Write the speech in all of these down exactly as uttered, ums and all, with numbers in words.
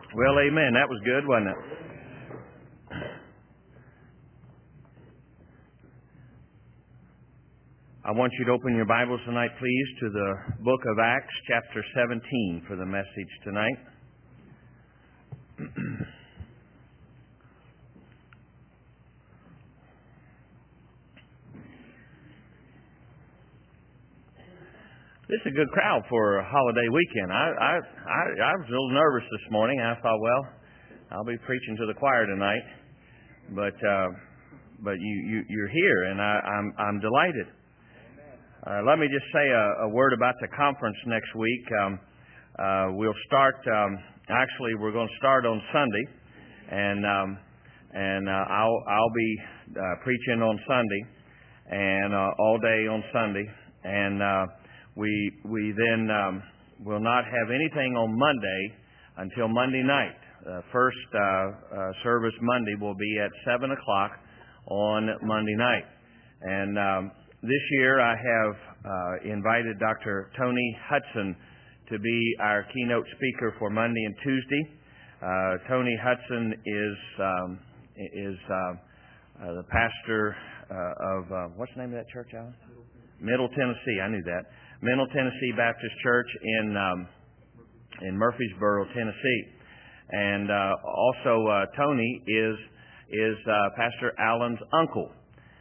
Well, amen. That was good, wasn't it? I want you to open your Bibles tonight, please, to the book of Acts, chapter seventeen, for the message tonight. This is a good crowd for a holiday weekend. I, I, I, I was a little nervous this morning. I thought, well, I'll be preaching to the choir tonight, but uh, but you, you you're here, and I, I'm I'm delighted. Uh, let me just say a, a word about the conference next week. Um, uh, we'll start. Um, actually, we're going to start on Sunday, and um, and uh, I'll I'll be uh, preaching on Sunday, and uh, all day on Sunday, and uh, we we then um, will not have anything on Monday until Monday night. Uh, first uh, uh, service Monday will be at seven o'clock on Monday night, and um, this year I have uh, invited Doctor Tony Hudson to be our keynote speaker for Monday and Tuesday. Uh, Tony Hudson is um, is uh, uh, the pastor uh, of uh, what's the name of that church, Alan? Middle Tennessee. I knew that. Middle Tennessee Baptist Church in um, in Murfreesboro, Tennessee, and uh, also uh, Tony is is uh, Pastor Allen's uncle.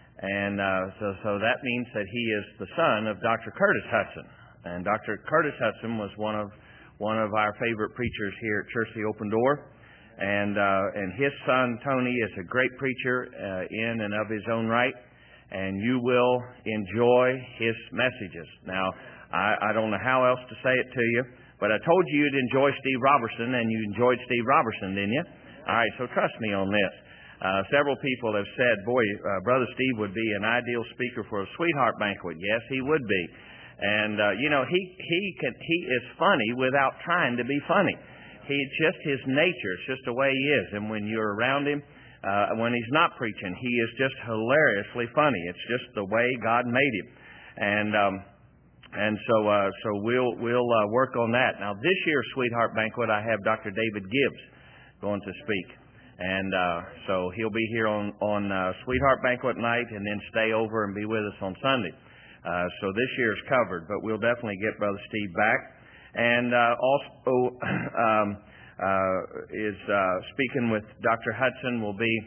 And uh, so, so that means that he is the son of Doctor Curtis Hudson. And Doctor Curtis Hudson was one of one of our favorite preachers here at Church of the Open Door. And uh, and his son Tony is a great preacher uh, in and of his own right. And you will enjoy his messages. Now, I, I don't know how else to say it to you, but I told you you'd enjoy Steve Robertson, and you enjoyed Steve Robertson, didn't you? All right, so trust me on this. Uh, several people have said, boy, uh, Brother Steve would be an ideal speaker for a sweetheart banquet. Yes, he would be. And, uh, you know, he, he can, he is funny without trying to be funny. He, just his nature, it's just the way he is. And when you're around him, uh, when he's not preaching, he is just hilariously funny. It's just the way God made him. And, um, and so, uh, so we'll, we'll, uh, work on that. Now, this year's sweetheart banquet, I have Doctor David Gibbs going to speak. And uh, so he'll be here on, on uh, Sweetheart Banquet night and then stay over and be with us on Sunday. Uh, so this year's covered, but we'll definitely get Brother Steve back. And uh, also um, uh, is uh, speaking with Doctor Hudson will be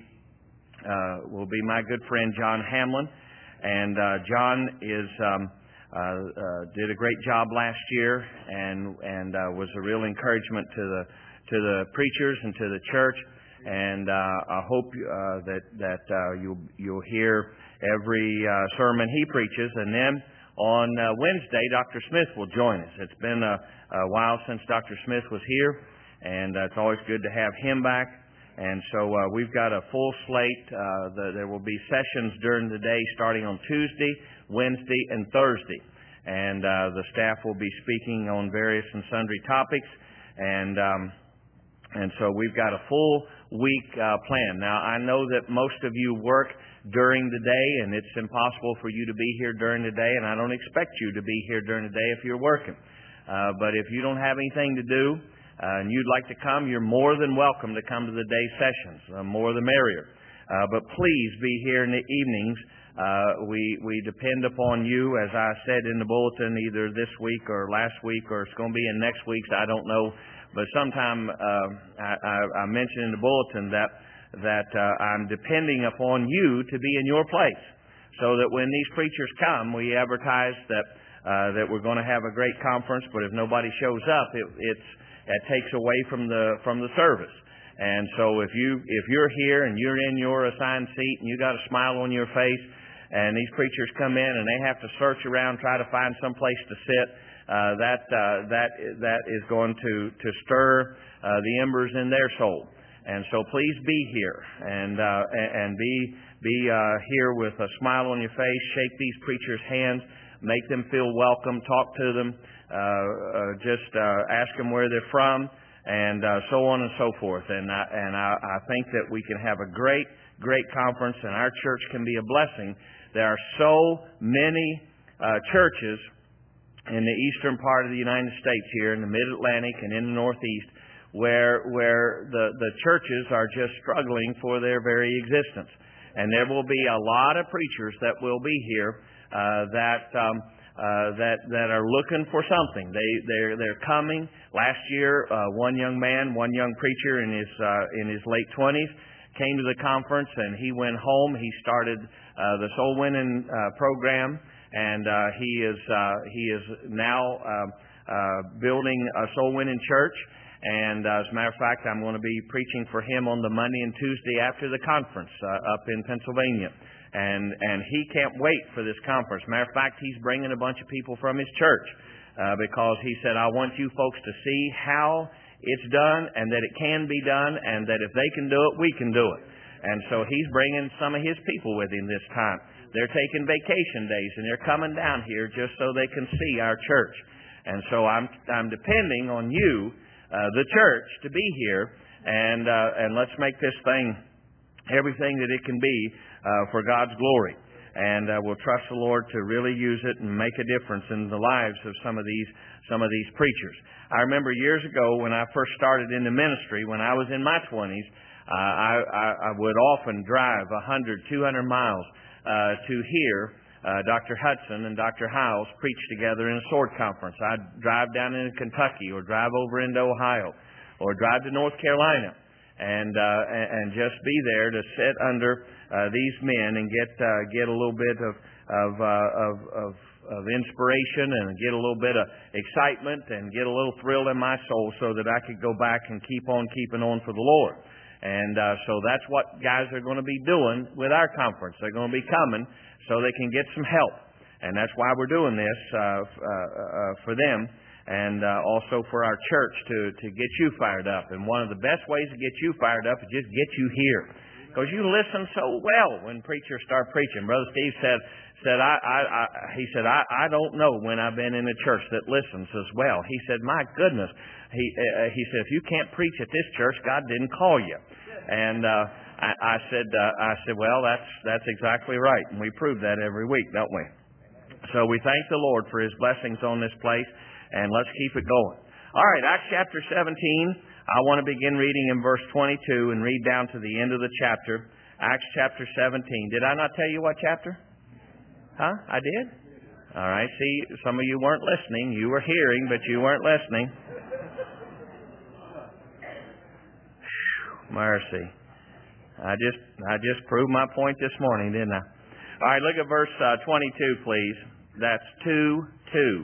uh, will be my good friend John Hamlin. And uh, John is um, uh, uh, did a great job last year and and uh, was a real encouragement to the to the preachers and to the church. And uh, I hope uh, that that uh, you'll you'll hear every uh, sermon he preaches. And then on uh, Wednesday, Doctor Smith will join us. It's been a, a while since Doctor Smith was here, and uh, it's always good to have him back. And so uh, we've got a full slate. Uh, the, there will be sessions during the day, starting on Tuesday, Wednesday, and Thursday. And uh, the staff will be speaking on various and sundry topics. And um, and so we've got a full week uh, plan. Now, I know that most of you work during the day, and it's impossible for you to be here during the day, and I don't expect you to be here during the day if you're working. Uh, but if you don't have anything to do uh, and you'd like to come, you're more than welcome to come to the day sessions. Uh, more the merrier. Uh, but please be here in the evenings. Uh, we we depend upon you, as I said in the bulletin, either this week or last week, or it's going to be in next week's. I don't know. But sometime uh, I, I, I mentioned in the bulletin that that uh, I'm depending upon you to be in your place, so that when these preachers come, we advertise that uh, that we're going to have a great conference. But if nobody shows up, it, it's it takes away from the from the service. And so if you if you're here and you're in your assigned seat and you got a smile on your face, and these preachers come in and they have to search around, try to find some place to sit. Uh, that uh, that that is going to to stir uh, the embers in their soul, and so please be here and uh, and be be uh, here with a smile on your face. Shake these preachers' hands, make them feel welcome, talk to them, uh, uh, just uh, ask them where they're from, and uh, so on and so forth. And I, and I, I think that we can have a great great conference, and our church can be a blessing. There are so many uh, churches in the eastern part of the United States here, in the Mid-Atlantic and in the Northeast, where where the, the churches are just struggling for their very existence. And there will be a lot of preachers that will be here uh, that um, uh, that that are looking for something. They they're they're coming. Last year, uh, one young man, one young preacher in his uh, in his late twenties, came to the conference and he went home. He started uh, the soul winning uh, program, and uh, he is uh, he is now uh, uh, building a soul winning church. And uh, as a matter of fact, I'm going to be preaching for him on the Monday and Tuesday after the conference uh, up in Pennsylvania. And and he can't wait for this conference. Matter of fact, he's bringing a bunch of people from his church uh, because he said, I want you folks to see how it's done and that it can be done, and that if they can do it, we can do it. And so he's bringing some of his people with him this time. They're taking vacation days, and they're coming down here just so they can see our church. And so I'm I'm depending on you, Uh, the church, to be here, and uh, and let's make this thing everything that it can be uh, for God's glory. And uh, we'll trust the Lord to really use it and make a difference in the lives of some of these some of these preachers. I remember years ago when I first started in the ministry, when I was in my twenties, uh, I, I, I would often drive one hundred, two hundred miles uh, to hear Uh, Doctor Hudson and Doctor Howes preach together in a sword conference. I'd drive down into Kentucky or drive over into Ohio or drive to North Carolina and uh, and just be there to sit under uh, these men and get uh, get a little bit of of, uh, of of of inspiration and get a little bit of excitement and get a little thrill in my soul so that I could go back and keep on keeping on for the Lord. And uh, so that's what guys are going to be doing with our conference. They're going to be coming so they can get some help. And that's why we're doing this uh, uh, uh, for them, and uh, also for our church to, to get you fired up. And one of the best ways to get you fired up is just get you here. Because you listen so well when preachers start preaching. Brother Steve said, said I, I, I, he said, I, I don't know when I've been in a church that listens as well. He said, my goodness. He, uh, he said, if you can't preach at this church, God didn't call you. And uh, I, I said, uh, I said, well, that's that's exactly right, and we prove that every week, don't we? So we thank the Lord for His blessings on this place, and let's keep it going. All right, Acts chapter seventeen. I want to begin reading in verse twenty-two and read down to the end of the chapter. Acts chapter seventeen. Did I not tell you what chapter? Huh? I did? All right. See, some of you weren't listening. You were hearing, but you weren't listening. Mercy. I just I just proved my point this morning, didn't I? All right, look at verse uh, twenty-two, please. That's two two.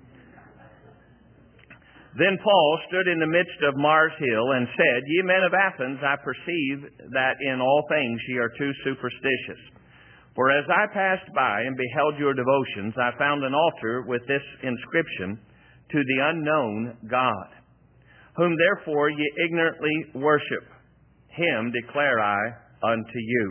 Then Paul stood in the midst of Mars Hill and said, Ye men of Athens, I perceive that in all things ye are too superstitious. For as I passed by and beheld your devotions, I found an altar with this inscription, To the unknown God, whom therefore ye ignorantly worship. Him declare I unto you.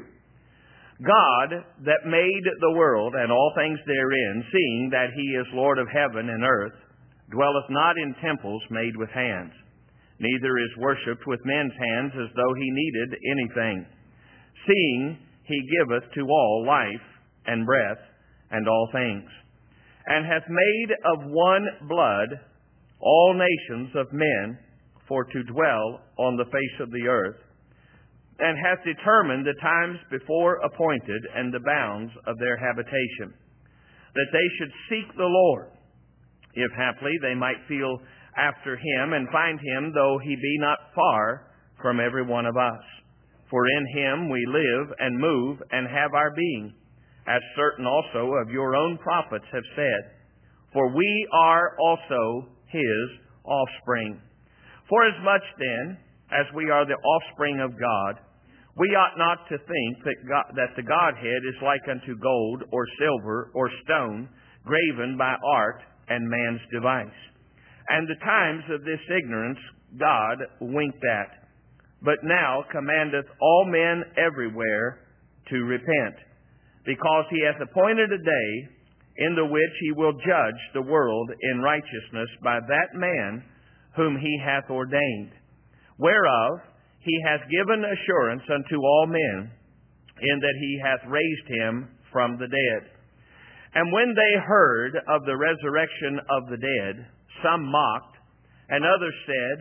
God that made the world and all things therein, seeing that He is Lord of heaven and earth, dwelleth not in temples made with hands, neither is worshipped with men's hands as though He needed anything, seeing He giveth to all life and breath and all things, and hath made of one blood all nations of men for to dwell on the face of the earth, and hath determined the times before appointed and the bounds of their habitation, that they should seek the Lord, if haply they might feel after Him, and find Him, though He be not far from every one of us. For in Him we live and move and have our being, as certain also of your own prophets have said, for we are also His offspring. Forasmuch then, as we are the offspring of God, we ought not to think that, God, that the Godhead is like unto gold or silver or stone, graven by art and man's device. And the times of this ignorance God winked at, but now commandeth all men everywhere to repent, because He hath appointed a day in the which He will judge the world in righteousness by that man whom He hath ordained, whereof He hath given assurance unto all men, in that He hath raised Him from the dead. And when they heard of the resurrection of the dead, some mocked, and others said,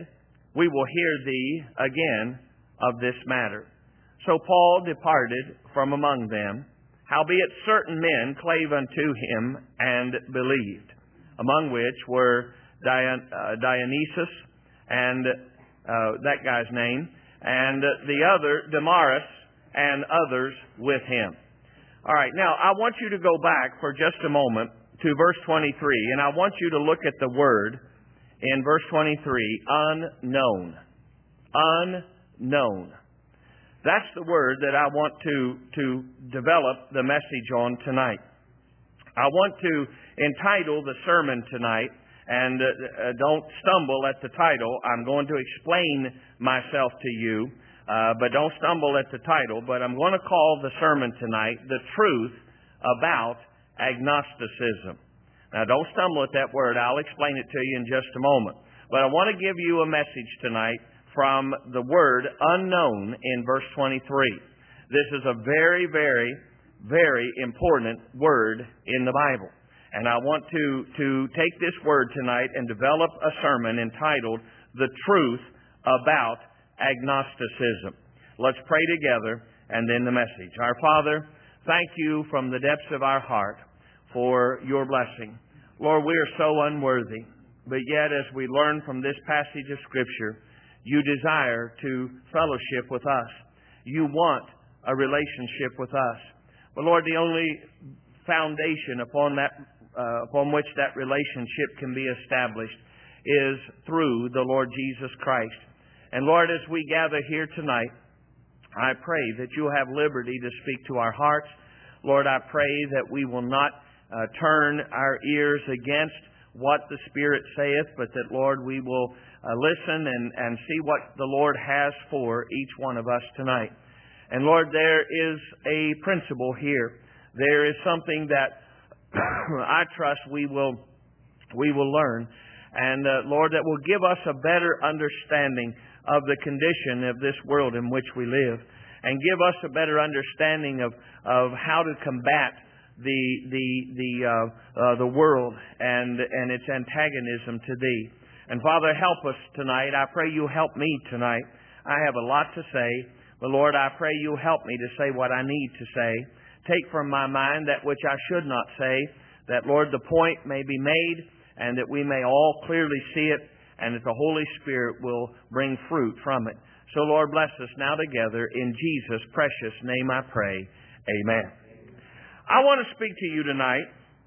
we will hear thee again of this matter. So Paul departed from among them, howbeit certain men clave unto him and believed, among which were Dion, uh, Dionysius and uh, that guy's name, and the other Damaris, and others with him. All right, now I want you to go back for just a moment to verse twenty-three, and I want you to look at the word in verse twenty-three, unknown. Unknown. That's the word that I want to, to develop the message on tonight. I want to entitle the sermon tonight, and uh, uh, don't stumble at the title. I'm going to explain myself to you, uh, but don't stumble at the title. But I'm going to call the sermon tonight, The Truth About Agnosticism. Now, don't stumble at that word. I'll explain it to you in just a moment. But I want to give you a message tonight from the word unknown in verse twenty-three. This is a very, very, very important word in the Bible. And I want to, to take this word tonight and develop a sermon entitled, The Truth About Agnosticism. Let's pray together and then the message. Our Father, thank you from the depths of our heart for your blessing. Lord, we are so unworthy, but yet as we learn from this passage of Scripture, you desire to fellowship with us. You want a relationship with us. But Lord, the only foundation upon that, uh, upon which that relationship can be established is through the Lord Jesus Christ. And Lord, as we gather here tonight, I pray that you'll have liberty to speak to our hearts. Lord, I pray that we will not uh, turn our ears against what the Spirit saith, but that, Lord, we will uh, listen and, and see what the Lord has for each one of us tonight. And Lord, there is a principle here. There is something that I trust we will we will learn. And uh, Lord, that will give us a better understanding of the condition of this world in which we live, and give us a better understanding of, of how to combat the the the uh, uh, the world and and its antagonism to Thee. And Father, help us tonight. I pray you help me tonight. I have a lot to say, but Lord, I pray you help me to say what I need to say. Take from my mind that which I should not say, that, Lord, the point may be made, and that we may all clearly see it, and that the Holy Spirit will bring fruit from it. So, Lord, bless us now together. In Jesus' precious name I pray. Amen. I want to speak to you tonight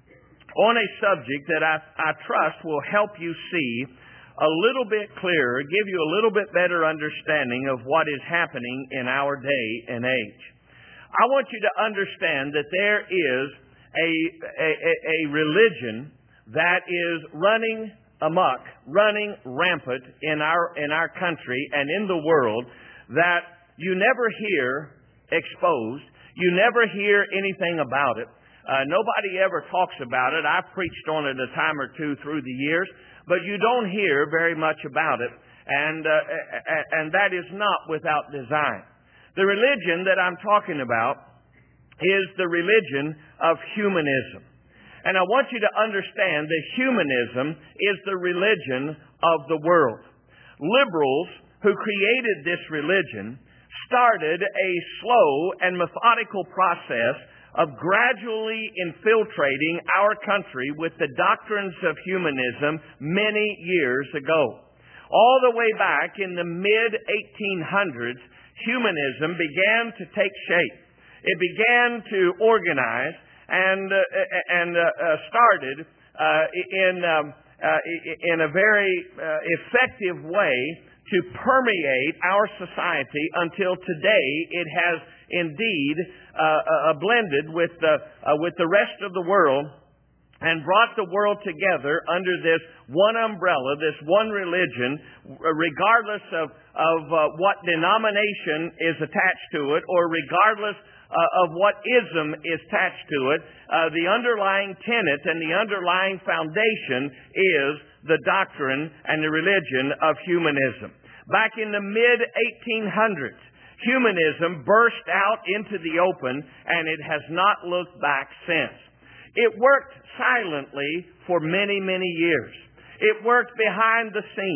on a subject that I, I trust will help you see a little bit clearer, give you a little bit better understanding of what is happening in our day and age. I want you to understand that there is a, a, a religion that is running amok, running rampant in our in our country and in the world that you never hear exposed. You never hear anything about it. Uh, nobody ever talks about it. I've preached on it a time or two through the years, but you don't hear very much about it, and uh, and that is not without design. The religion that I'm talking about is the religion of humanism. And I want you to understand that humanism is the religion of the world. Liberals who created this religion started a slow and methodical process of gradually infiltrating our country with the doctrines of humanism many years ago. All the way back in the mid eighteen hundreds, humanism began to take shape. It began to organize and uh, and uh, uh, started uh, in um, uh, in a very uh, effective way to permeate our society until today it has indeed uh, uh, blended with the uh, with the rest of the world and brought the world together under this one umbrella, this one religion, regardless of of uh, what denomination is attached to it, or regardless Uh, of what ism is attached to it. Uh, the underlying tenet and the underlying foundation is the doctrine and the religion of humanism. Back in the mid eighteen hundreds, humanism burst out into the open, and it has not looked back since. It worked silently for many, many years. It worked behind the scenes.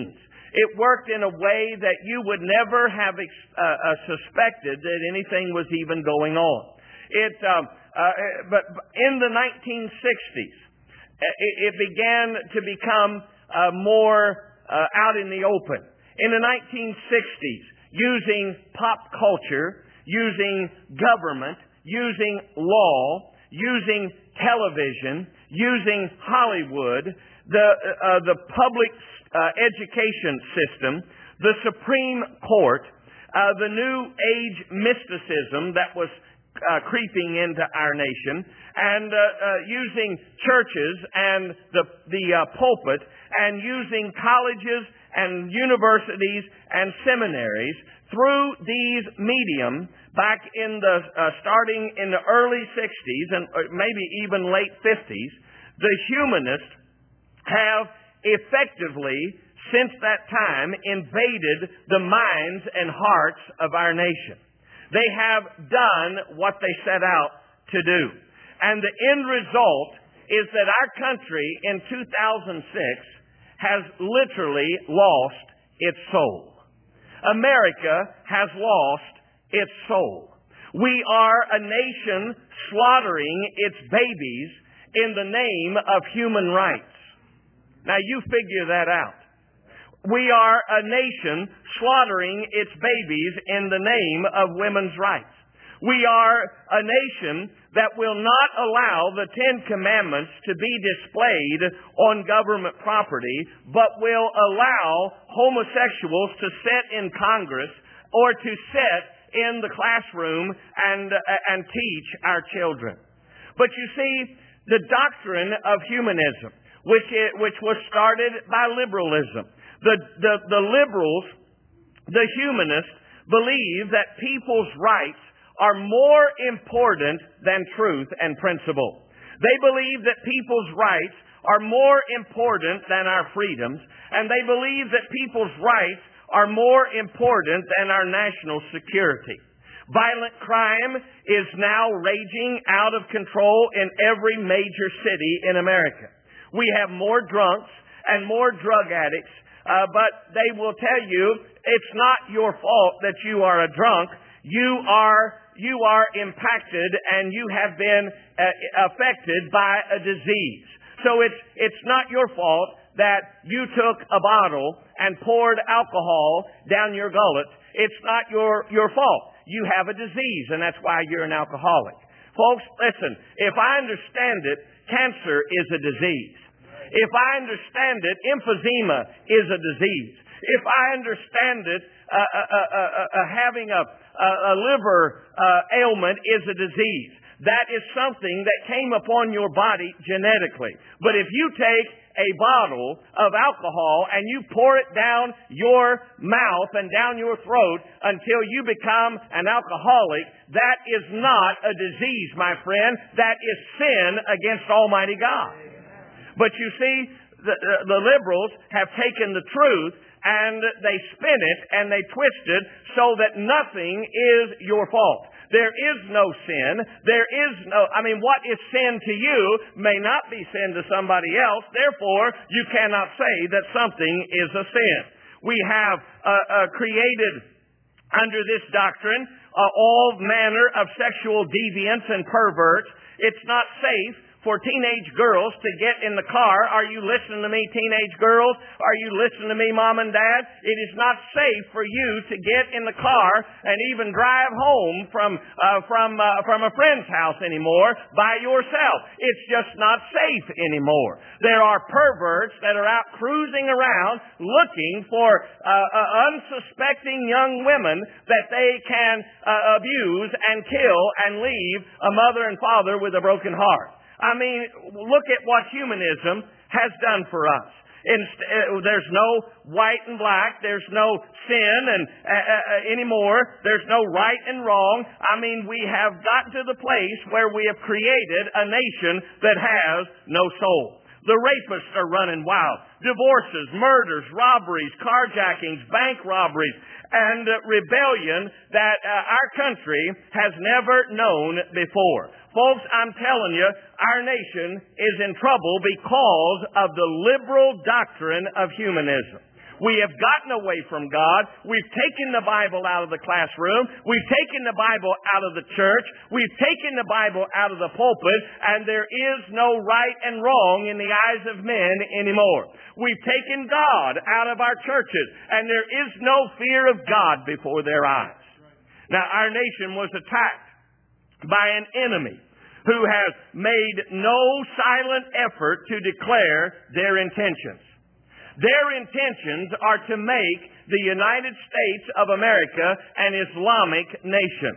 It worked in a way that you would never have uh, uh, suspected that anything was even going on. It, um, uh, but in the nineteen sixties, it, it began to become uh, more uh, out in the open. In the nineteen sixties, using pop culture, using government, using law, using television, using Hollywood, the uh, the public uh, education system, the Supreme Court, uh, the New Age mysticism that was uh, creeping into our nation, and uh, uh, using churches and the the uh, pulpit, and using colleges and universities and seminaries through these medium back in the uh, starting in the early sixties and maybe even late fifties, the humanists have effectively since that time invaded the minds and hearts of our nation. They have done what they set out to do. And the end result is that our country in two thousand six has literally lost its soul. America has lost its soul. We are a nation slaughtering its babies in the name of human rights. Now you figure that out. We are a nation slaughtering its babies in the name of women's rights. We are a nation that will not allow the Ten Commandments to be displayed on government property, but will allow homosexuals to sit in Congress or to sit in the classroom and, uh, and teach our children. But you see, the doctrine of humanism, which, it, which was started by liberalism, the, the, the liberals, the humanists, believe that people's rights are more important than truth and principle. They believe that people's rights are more important than our freedoms, and they believe that people's rights are more important than our national security. Violent crime is now raging out of control in every major city in America. We have more drunks and more drug addicts, uh, but they will tell you it's not your fault that you are a drunk. You are You are impacted and you have been uh, affected by a disease. So it's, it's not your fault that you took a bottle and poured alcohol down your gullet. It's not your, your fault. You have a disease and that's why you're an alcoholic. Folks, listen, if I understand it, cancer is a disease. If I understand it, emphysema is a disease. If I understand it, uh, uh, uh, uh, uh, having a a liver uh, ailment is a disease. That is something that came upon your body genetically. But if you take a bottle of alcohol and you pour it down your mouth and down your throat until you become an alcoholic, that is not a disease, my friend. That is sin against Almighty God. But you see, the, the liberals have taken the truth and they spin it and they twist it so that nothing is your fault. There is no sin. There is no, I mean, what is sin to you may not be sin to somebody else. Therefore, you cannot say that something is a sin. We have uh, uh, created under this doctrine uh, all manner of sexual deviants and perverts. It's not safe for teenage girls to get in the car. Are you listening to me, teenage girls? Are you listening to me, mom and dad? It is not safe for you to get in the car and even drive home from uh, from uh, from a friend's house anymore by yourself. It's just not safe anymore. There are perverts that are out cruising around looking for uh, uh, unsuspecting young women that they can uh, abuse and kill and leave a mother and father with a broken heart. I mean, look at what humanism has done for us. Inst- uh, there's no white and black. There's no sin and uh, uh, anymore. There's no right and wrong. I mean, we have gotten to the place where we have created a nation that has no soul. The rapists are running wild. Divorces, murders, robberies, carjackings, bank robberies, and uh, rebellion that uh, our country has never known before. Folks, I'm telling you, our nation is in trouble because of the liberal doctrine of humanism. We have gotten away from God. We've taken the Bible out of the classroom. We've taken the Bible out of the church. We've taken the Bible out of the pulpit, and there is no right and wrong in the eyes of men anymore. We've taken God out of our churches, and there is no fear of God before their eyes. Now, our nation was attacked by an enemy who has made no silent effort to declare their intentions. Their intentions are to make the United States of America an Islamic nation.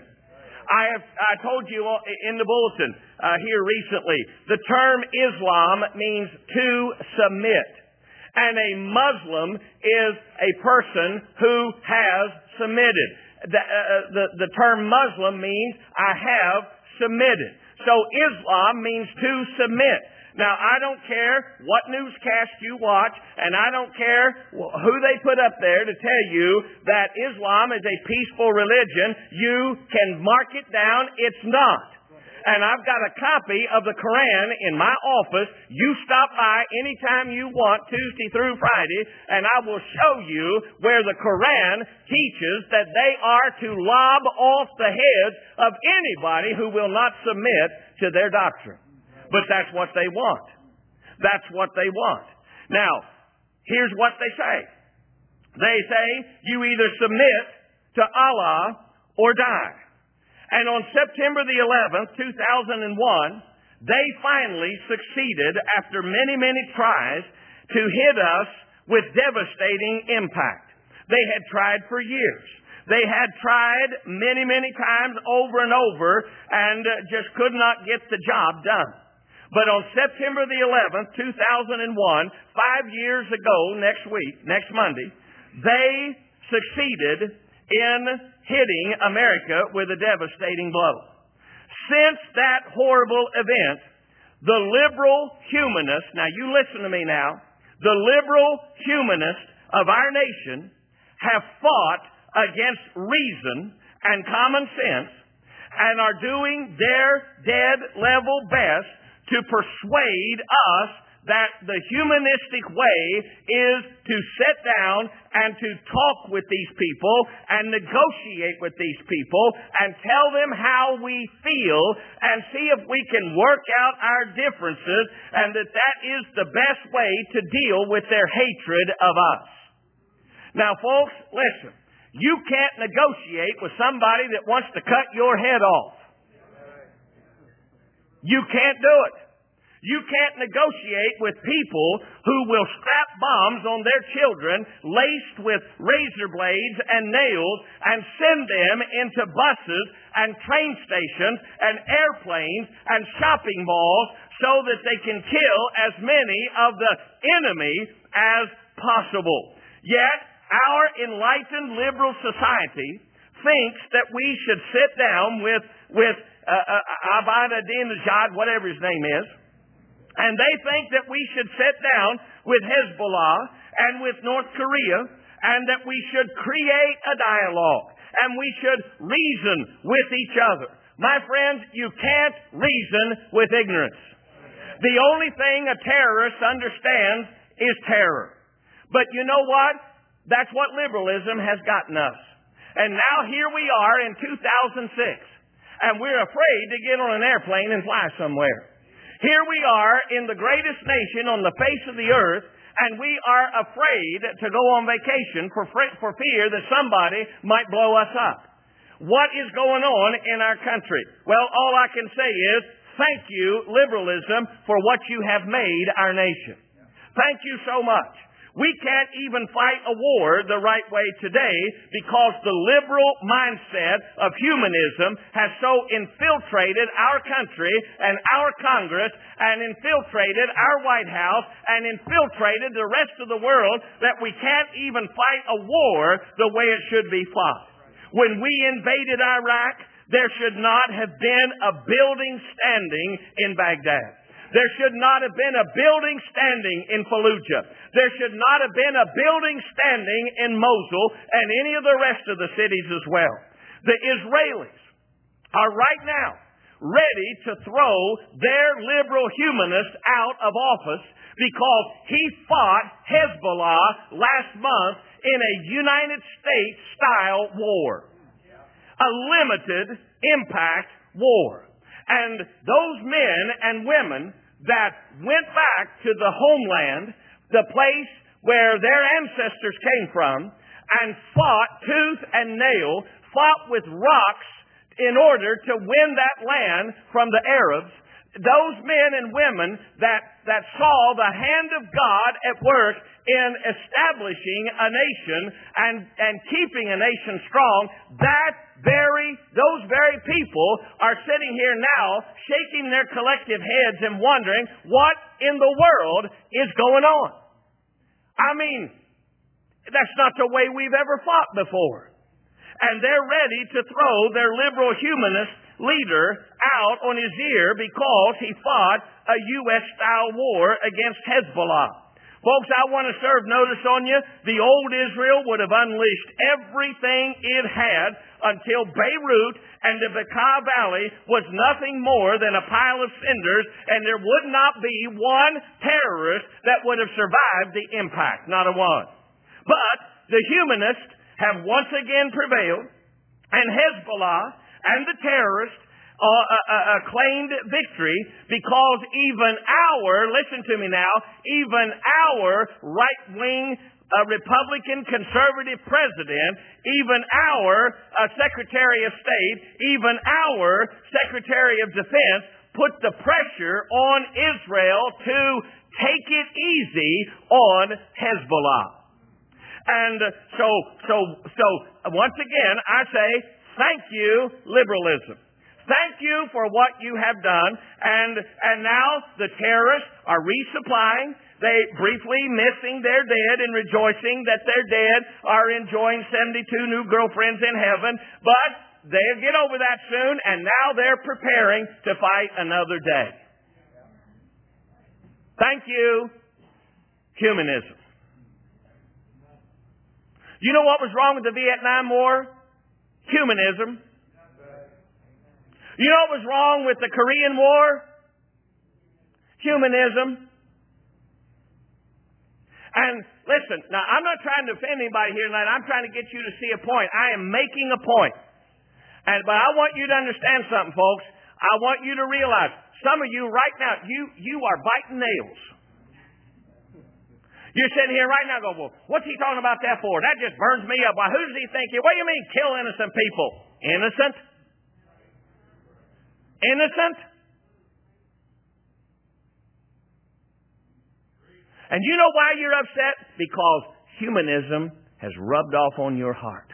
I have I told you in the bulletin uh, here recently, the term Islam means to submit. And a Muslim is a person who has submitted. The, uh, the, the term Muslim means I have submitted. So Islam means to submit. Now, I don't care what newscast you watch, and I don't care who they put up there to tell you that Islam is a peaceful religion. You can mark it down. It's not. And I've got a copy of the Quran in my office. You stop by anytime you want, Tuesday through Friday, and I will show you where the Quran teaches that they are to lob off the heads of anybody who will not submit to their doctrine. But that's what they want. That's what they want. Now, here's what they say. They say, you either submit to Allah or die. And on September the eleventh, two thousand one, they finally succeeded, after many, many tries, to hit us with devastating impact. They had tried for years. They had tried many, many times over and over and just could not get the job done. But on September the eleventh, two thousand one, five years ago next week, next Monday, they succeeded in hitting America with a devastating blow. Since that horrible event, the liberal humanists, now you listen to me now, the liberal humanists of our nation have fought against reason and common sense and are doing their dead level best to persuade us that the humanistic way is to sit down and to talk with these people and negotiate with these people and tell them how we feel and see if we can work out our differences, and that that is the best way to deal with their hatred of us. Now, folks, listen. You can't negotiate with somebody that wants to cut your head off. You can't do it. You can't negotiate with people who will strap bombs on their children laced with razor blades and nails and send them into buses and train stations and airplanes and shopping malls so that they can kill as many of the enemy as possible. Yet, our enlightened liberal society thinks that we should sit down with, with uh, uh, Ahmadinejad, whatever his name is, and they think that we should sit down with Hezbollah and with North Korea, and that we should create a dialogue, and we should reason with each other. My friends, you can't reason with ignorance. The only thing a terrorist understands is terror. But you know what? That's what liberalism has gotten us. And now here we are in two thousand six, and we're afraid to get on an airplane and fly somewhere. Here we are in the greatest nation on the face of the earth, and we are afraid to go on vacation for, for fear that somebody might blow us up. What is going on in our country? Well, all I can say is, thank you, liberalism, for what you have made our nation. Thank you so much. We can't even fight a war the right way today because the liberal mindset of humanism has so infiltrated our country and our Congress and infiltrated our White House and infiltrated the rest of the world that we can't even fight a war the way it should be fought. When we invaded Iraq, there should not have been a building standing in Baghdad. There should not have been a building standing in Fallujah. There should not have been a building standing in Mosul and any of the rest of the cities as well. The Israelis are right now ready to throw their liberal humanists out of office because he fought Hezbollah last month in a United States style war. A limited impact war. And those men and women that went back to the homeland, the place where their ancestors came from, and fought tooth and nail, fought with rocks in order to win that land from the Arabs, those men and women that, that saw the hand of God at work in establishing a nation and, and keeping a nation strong, that very, those very people are sitting here now shaking their collective heads and wondering what in the world is going on. I mean, that's not the way we've ever fought before. And they're ready to throw their liberal humanist leader out on his ear because he fought a U S-style war against Hezbollah. Folks, I want to serve notice on you. The old Israel would have unleashed everything it had until Beirut and the Bekaa Valley was nothing more than a pile of cinders, and there would not be one terrorist that would have survived the impact. Not a one. But the humanists have once again prevailed, and Hezbollah and the terrorists uh, uh, uh, claimed victory because even our, listen to me now, even our right-wing uh, Republican conservative president, even our uh, Secretary of State, even our Secretary of Defense put the pressure on Israel to take it easy on Hezbollah. And so, so, so, once again, I say, thank you, liberalism. Thank you for what you have done. And, and now the terrorists are resupplying. They briefly missing their dead and rejoicing that their dead are enjoying seventy-two new girlfriends in heaven. But they'll get over that soon, and now they're preparing to fight another day. Thank you, humanism. You know what was wrong with the Vietnam War? Humanism. You know what was wrong with the Korean War? Humanism. And listen, now I'm not trying to offend anybody here tonight. I'm trying to get you to see a point. I am making a point. And but I want you to understand something, folks. I want you to realize, some of you right now, you, you are biting nails. You're sitting here right now going, well, what's he talking about that for? That just burns me up. Why, who does he think he? What do you mean kill innocent people? Innocent? Innocent? And you know why you're upset? Because humanism has rubbed off on your heart.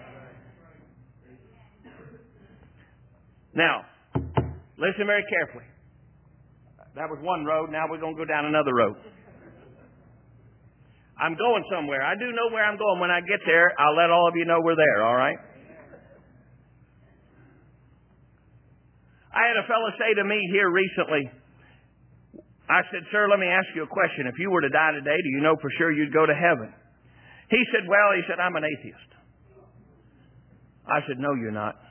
Now, listen very carefully. That was one road. Now we're going to go down another road. I'm going somewhere. I do know where I'm going. When I get there, I'll let all of you know we're there, all right? I had a fellow say to me here recently, I said, sir, let me ask you a question. If you were to die today, do you know for sure you'd go to heaven? He said, well, he said, I'm an atheist. I said, no, you're not.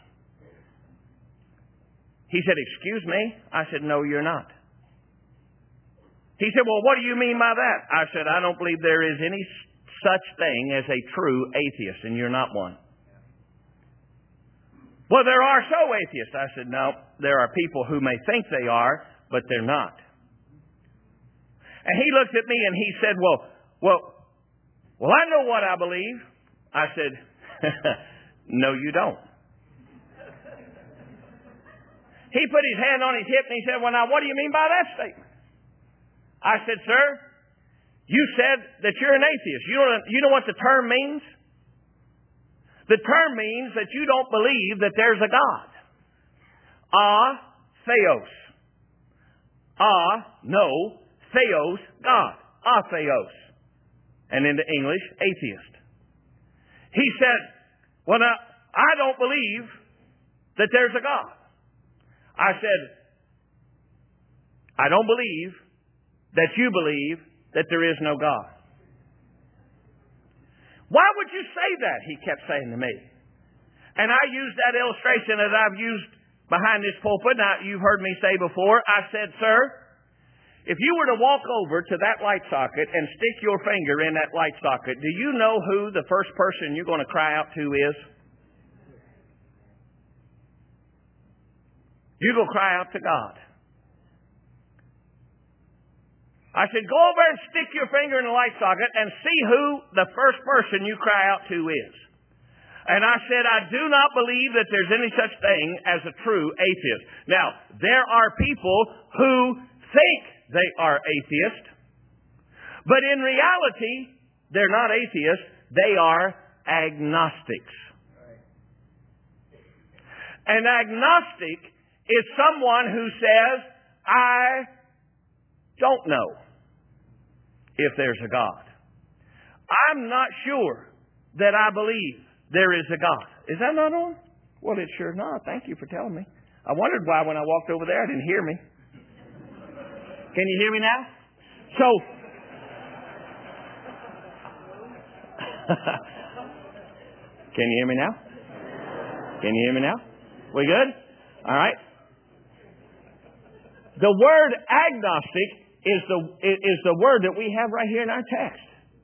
He said, excuse me? I said, no, you're not. He said, well, what do you mean by that? I said, I don't believe there is any such thing as a true atheist, and you're not one. Well, there are so atheists. I said, no, there are people who may think they are, but they're not. And he looked at me and he said, well, well, well, I know what I believe. I said, no, you don't. He put his hand on his hip and he said, well, now, what do you mean by that statement? I said, sir, you said that you're an atheist. You know, you know what the term means? The term means that you don't believe that there's a God. Ah, theos. Ah, no, theos, God. Ah, theos. And into English, atheist. He said, well, now, I don't believe that there's a God. I said, I don't believe that you believe that there is no God. Why would you say that? He kept saying to me. And I used that illustration that I've used behind this pulpit. Now, you've heard me say before. I said, sir, If you were to walk over to that light socket and stick your finger in that light socket, do you know who the first person you're going to cry out to is? You're going to cry out to God. I said, go over and stick your finger in the light socket and see who the first person you cry out to is. And I said, I do not believe that there's any such thing as a true atheist. Now, there are people who think they are atheists, but in reality, they're not atheists. They are agnostics. An agnostic is someone who says, I don't know if there's a God. I'm not sure that I believe there is a God. Is that not on? Well, it's sure not. Thank you for telling me. I wondered why when I walked over there I didn't hear me. Can you hear me now? So, can you hear me now? Can you hear me now? We good? All right. The word agnostic is the is the word that we have right here in our text.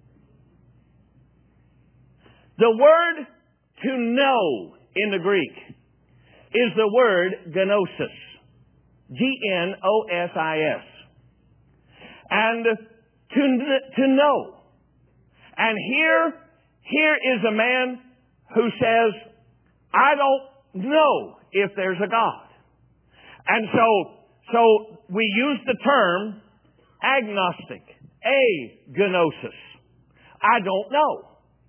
The word to know in the Greek is the word gnosis. G N O S I S. And to, to know. And here, here is a man who says, I don't know if there's a God. And so, so we use the term agnostic, agnosis. I don't know.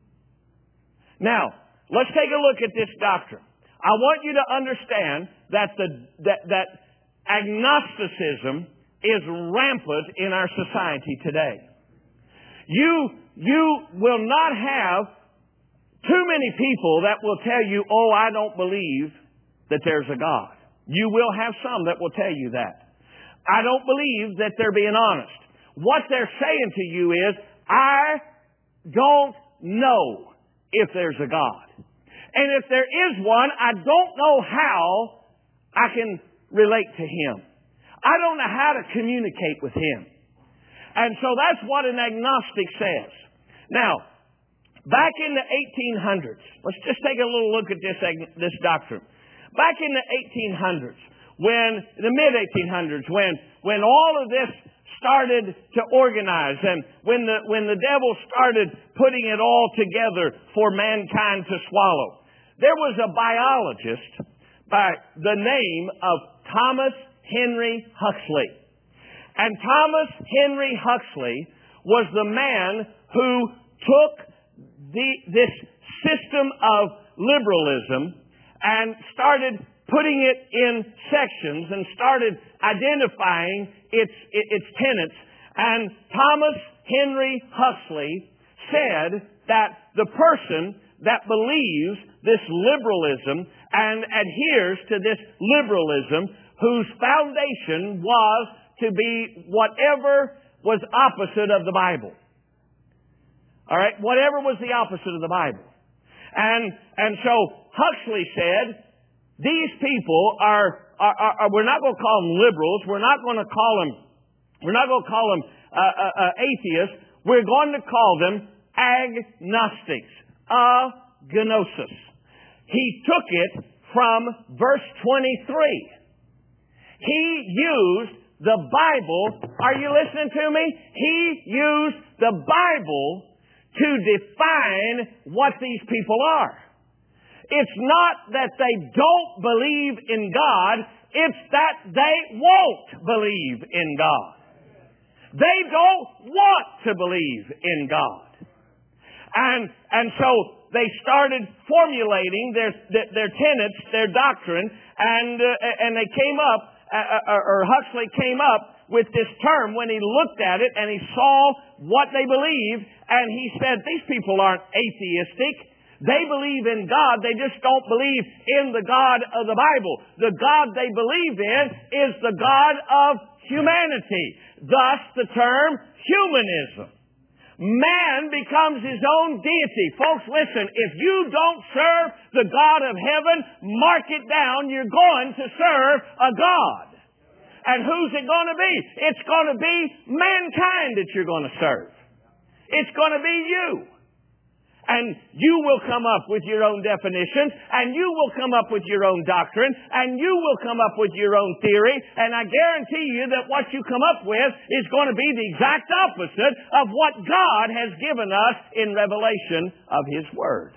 Now, let's take a look at this doctrine. I want you to understand that the that, that agnosticism is rampant in our society today. You you will not have too many people that will tell you, oh, I don't believe that there's a God. You will have some that will tell you that. I don't believe that they're being honest. What they're saying to you is, I don't know if there's a God. And if there is one, I don't know how I can relate to Him. I don't know how to communicate with Him. And so that's what an agnostic says. Now, back in the eighteen hundreds, let's just take a little look at this, this doctrine. Back in the eighteen hundreds, when, the mid eighteen hundreds, when, when all of this started to organize and when the, when the devil started putting it all together for mankind to swallow, there was a biologist by the name of Thomas Henry Huxley. And Thomas Henry Huxley was the man who took the, this system of liberalism and started putting it in sections and started identifying its, its tenets. And Thomas Henry Huxley said that the person that believes this liberalism and adheres to this liberalism, whose foundation was to be whatever was opposite of the Bible. All right? Whatever was the opposite of the Bible. And, and so Huxley said, these people are, are, are we're not going to call them liberals. We're not going to call them, we're not going to call them uh, uh, uh, atheists. We're going to call them agnostics. Agnosis. He took it from verse twenty-three. He used the Bible. Are you listening to me? He used the Bible to define what these people are. It's not that they don't believe in God. It's that they won't believe in God. They don't want to believe in God. And, and so they started formulating their, their, their tenets, their doctrine, and, uh, and they came up, uh, or Huxley came up with this term when he looked at it and he saw what they believed, and he said, these people aren't atheistic. They believe in God. They just don't believe in the God of the Bible. The God they believe in is the God of humanity. Thus the term humanism. Man becomes his own deity. Folks, listen, if you don't serve the God of heaven, mark it down, you're going to serve a God. And who's it going to be? It's going to be mankind that you're going to serve. It's going to be you. And you will come up with your own definitions, and you will come up with your own doctrine, and you will come up with your own theory, and I guarantee you that what you come up with is going to be the exact opposite of what God has given us in revelation of His Word.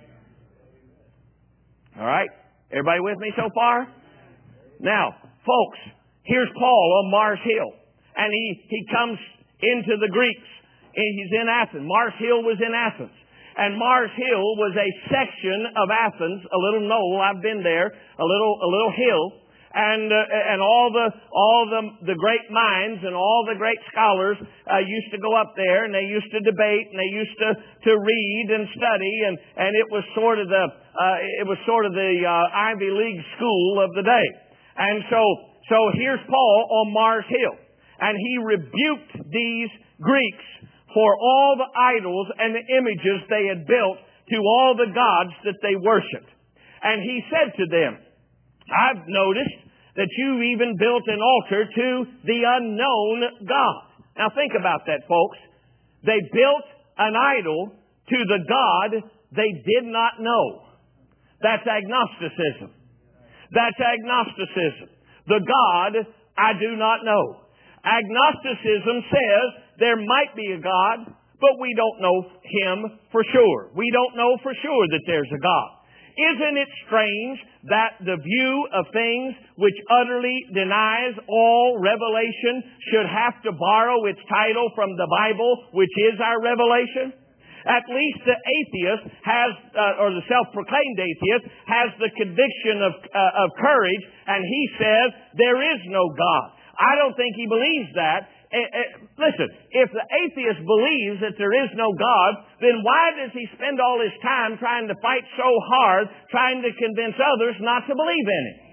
All right? Everybody with me so far? Now, folks, here's Paul on Mars Hill, and he, he comes into the Greeks, and he's in Athens. Mars Hill was in Athens. And Mars Hill was a section of Athens, a little knoll. I've been there, a little a little hill, and uh, and all the all the the great minds and all the great scholars uh, used to go up there, and they used to debate, and they used to to read and study, and and it was sort of the uh, it was sort of the uh, Ivy League school of the day. And so so here's Paul on Mars Hill, and he rebuked these Greeks for all the idols and the images they had built to all the gods that they worshipped. And he said to them, I've noticed that you even built an altar to the unknown God. Now think about that, folks. They built an idol to the God they did not know. That's agnosticism. That's agnosticism. The God I do not know. Agnosticism says there might be a God, but we don't know Him for sure. We don't know for sure that there's a God. Isn't it strange that the view of things which utterly denies all revelation should have to borrow its title from the Bible, which is our revelation? At least the atheist has, uh, or the self-proclaimed atheist, has the conviction of, uh, of courage, and he says there is no God. I don't think he believes that. Uh, uh, listen, if the atheist believes that there is no God, then why does he spend all his time trying to fight so hard, trying to convince others not to believe in Him?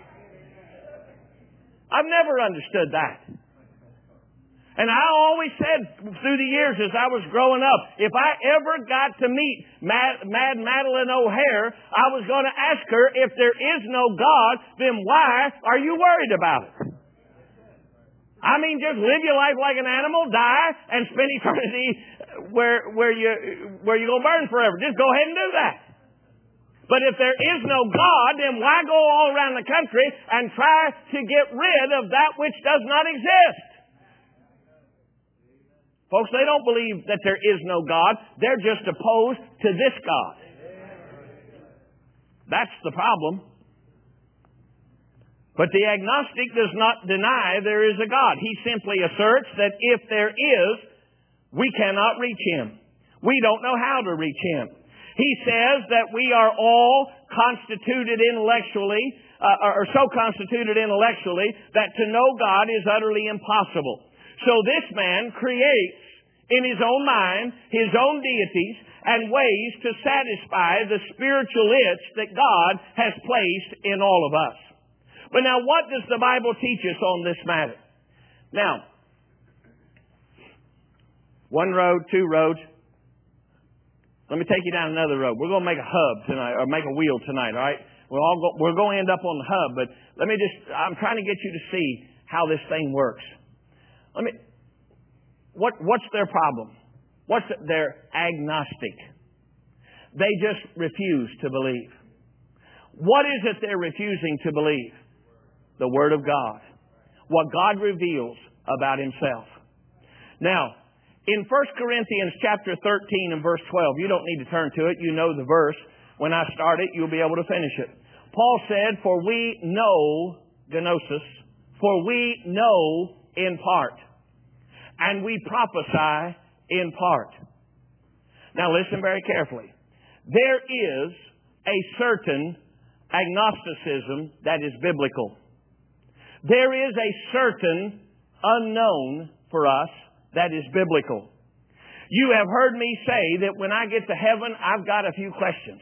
I've never understood that. And I always said through the years as I was growing up, if I ever got to meet Mad, Mad Madeline O'Hare, I was going to ask her, if there is no God, then why are you worried about it? I mean, just live your life like an animal, die, and spend eternity where where you where you're gonna burn forever. Just go ahead and do that. But if there is no God, then why go all around the country and try to get rid of that which does not exist? Folks, they don't believe that there is no God. They're just opposed to this God. That's the problem. But the agnostic does not deny there is a God. He simply asserts that if there is, we cannot reach Him. We don't know how to reach Him. He says that we are all constituted intellectually, uh, or so constituted intellectually, that to know God is utterly impossible. So this man creates in his own mind his own deities and ways to satisfy the spiritual itch that God has placed in all of us. But now, what does the Bible teach us on this matter? Now, one road, two roads. Let me take you down another road. We're going to make a hub tonight, or make a wheel tonight, all right? We're, all go, we're going to end up on the hub, but let me just, I'm trying to get you to see how this thing works. Let me, what, what's their problem? What's the, they're agnostic. They just refuse to believe. What is it they're refusing to believe? The Word of God. What God reveals about Himself. Now, in First Corinthians chapter thirteen and verse twelve, you don't need to turn to it. You know the verse. When I start it, you'll be able to finish it. Paul said, for we know, gnosis, for we know in part, and we prophesy in part. Now listen very carefully. There is a certain agnosticism that is biblical. There is a certain unknown for us that is biblical. You have heard me say that when I get to heaven, I've got a few questions.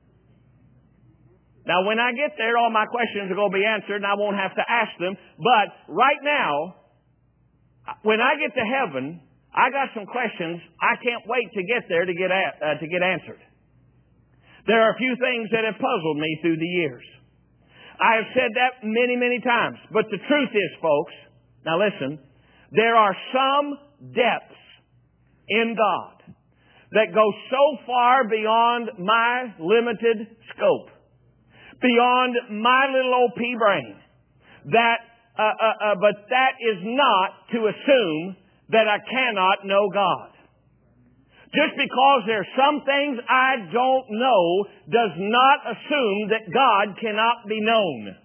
Now, when I get there, all my questions are going to be answered and I won't have to ask them. But right now, when I get to heaven, I got some questions I can't wait to get there to get uh, to get answered. There are a few things that have puzzled me through the years. I have said that many, many times. But the truth is, folks, now listen, there are some depths in God that go so far beyond my limited scope, beyond my little old pea brain, that, uh, uh, uh, but that is not to assume that I cannot know God. Just because there are some things I don't know does not assume that God cannot be known.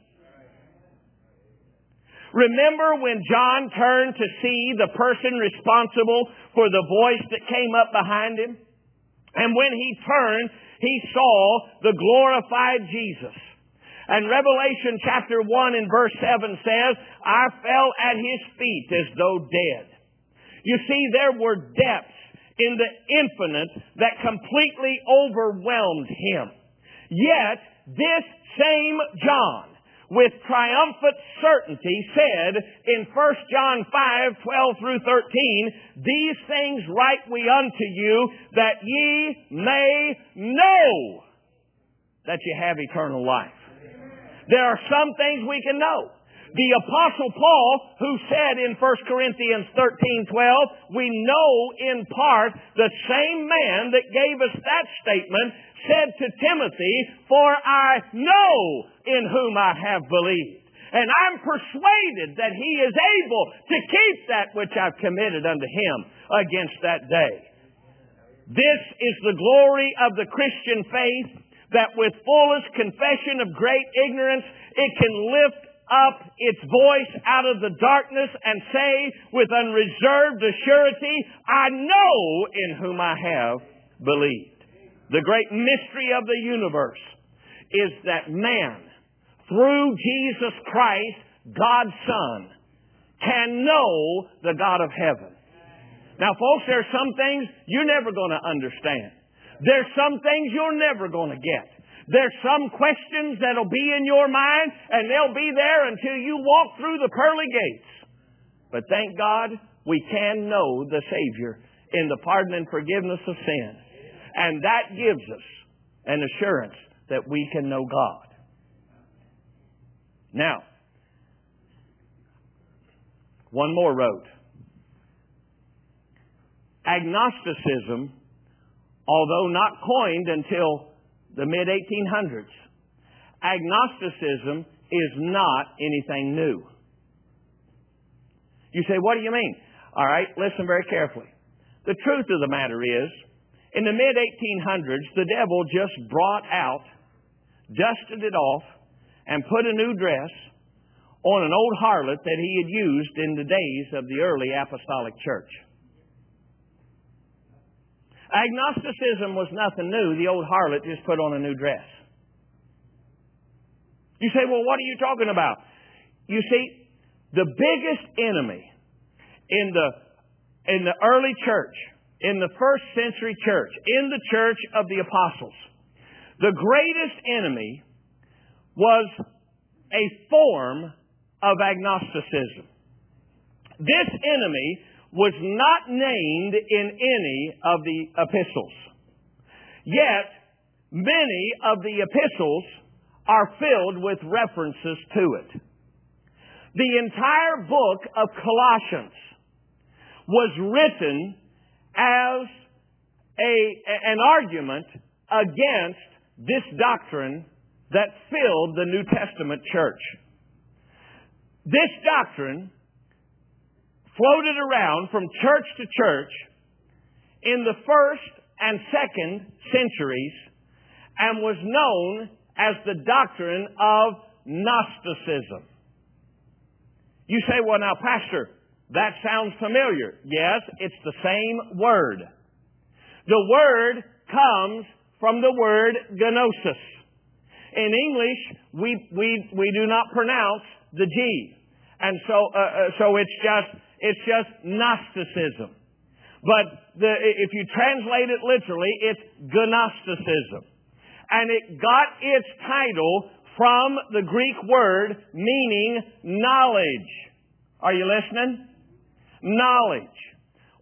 Remember when John turned to see the person responsible for the voice that came up behind him? And when he turned, he saw the glorified Jesus. And Revelation chapter one and verse seven says, I fell at His feet as though dead. You see, there were depths in the infinite that completely overwhelmed him. Yet, this same John, with triumphant certainty, said in First John five, twelve through thirteen, these things write we unto you, that ye may know that you have eternal life. There are some things we can know. The Apostle Paul, who said in First Corinthians thirteen twelve, we know in part, the same man that gave us that statement said to Timothy, for I know in whom I have believed. And I'm persuaded that he is able to keep that which I've committed unto him against that day. This is the glory of the Christian faith, that with fullest confession of great ignorance, it can lift up its voice out of the darkness and say with unreserved assurity, I know in whom I have believed. The great mystery of the universe is that man, through Jesus Christ, God's Son, can know the God of heaven. Now, folks, there are some things you're never going to understand. There's some things you're never going to get. There's some questions that'll be in your mind, and they'll be there until you walk through the pearly gates. But thank God, we can know the Savior in the pardon and forgiveness of sin. And that gives us an assurance that we can know God. Now, one more road. Agnosticism, although not coined until the mid eighteen hundreds, agnosticism is not anything new. You say, what do you mean? All right, listen very carefully. The truth of the matter is, in the mid eighteen hundreds, the devil just brought out, dusted it off, and put a new dress on an old harlot that he had used in the days of the early apostolic church. Agnosticism was nothing new. The old harlot just put on a new dress. You say, well, what are you talking about? You see, the biggest enemy in the, in the early church, in the first century church, in the church of the apostles, the greatest enemy was a form of agnosticism. This enemy was not named in any of the epistles. Yet, many of the epistles are filled with references to it. The entire book of Colossians was written as a, an argument against this doctrine that filled the New Testament church. This doctrine floated around from church to church in the first and second centuries and was known as the doctrine of Gnosticism. You say, well, now, Pastor, that sounds familiar. Yes, it's the same word. The word comes from the word gnosis. In English, we we we do not pronounce the G, and so uh, uh, so it's just it's just Gnosticism. But the, if you translate it literally, it's Gnosticism, and it got its title from the Greek word meaning knowledge. Are you listening? Knowledge,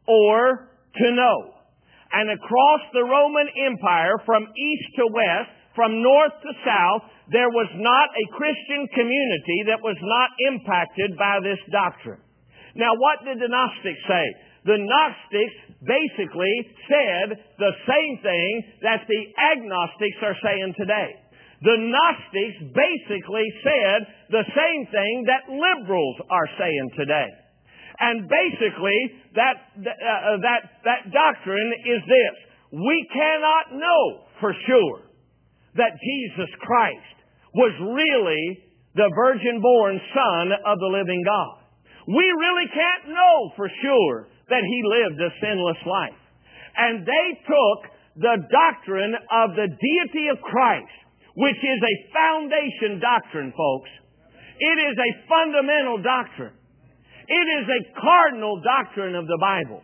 or to know. And across the Roman Empire, from east to west, from north to south, there was not a Christian community that was not impacted by this doctrine. Now, what did the Gnostics say? The Gnostics basically said the same thing that the agnostics are saying today. The Gnostics basically said the same thing that liberals are saying today. And basically, that, uh, that, that doctrine is this. We cannot know for sure that Jesus Christ was really the virgin-born Son of the living God. We really can't know for sure that He lived a sinless life. And they took the doctrine of the deity of Christ, which is a foundation doctrine, folks. It is a fundamental doctrine. It is a cardinal doctrine of the Bible.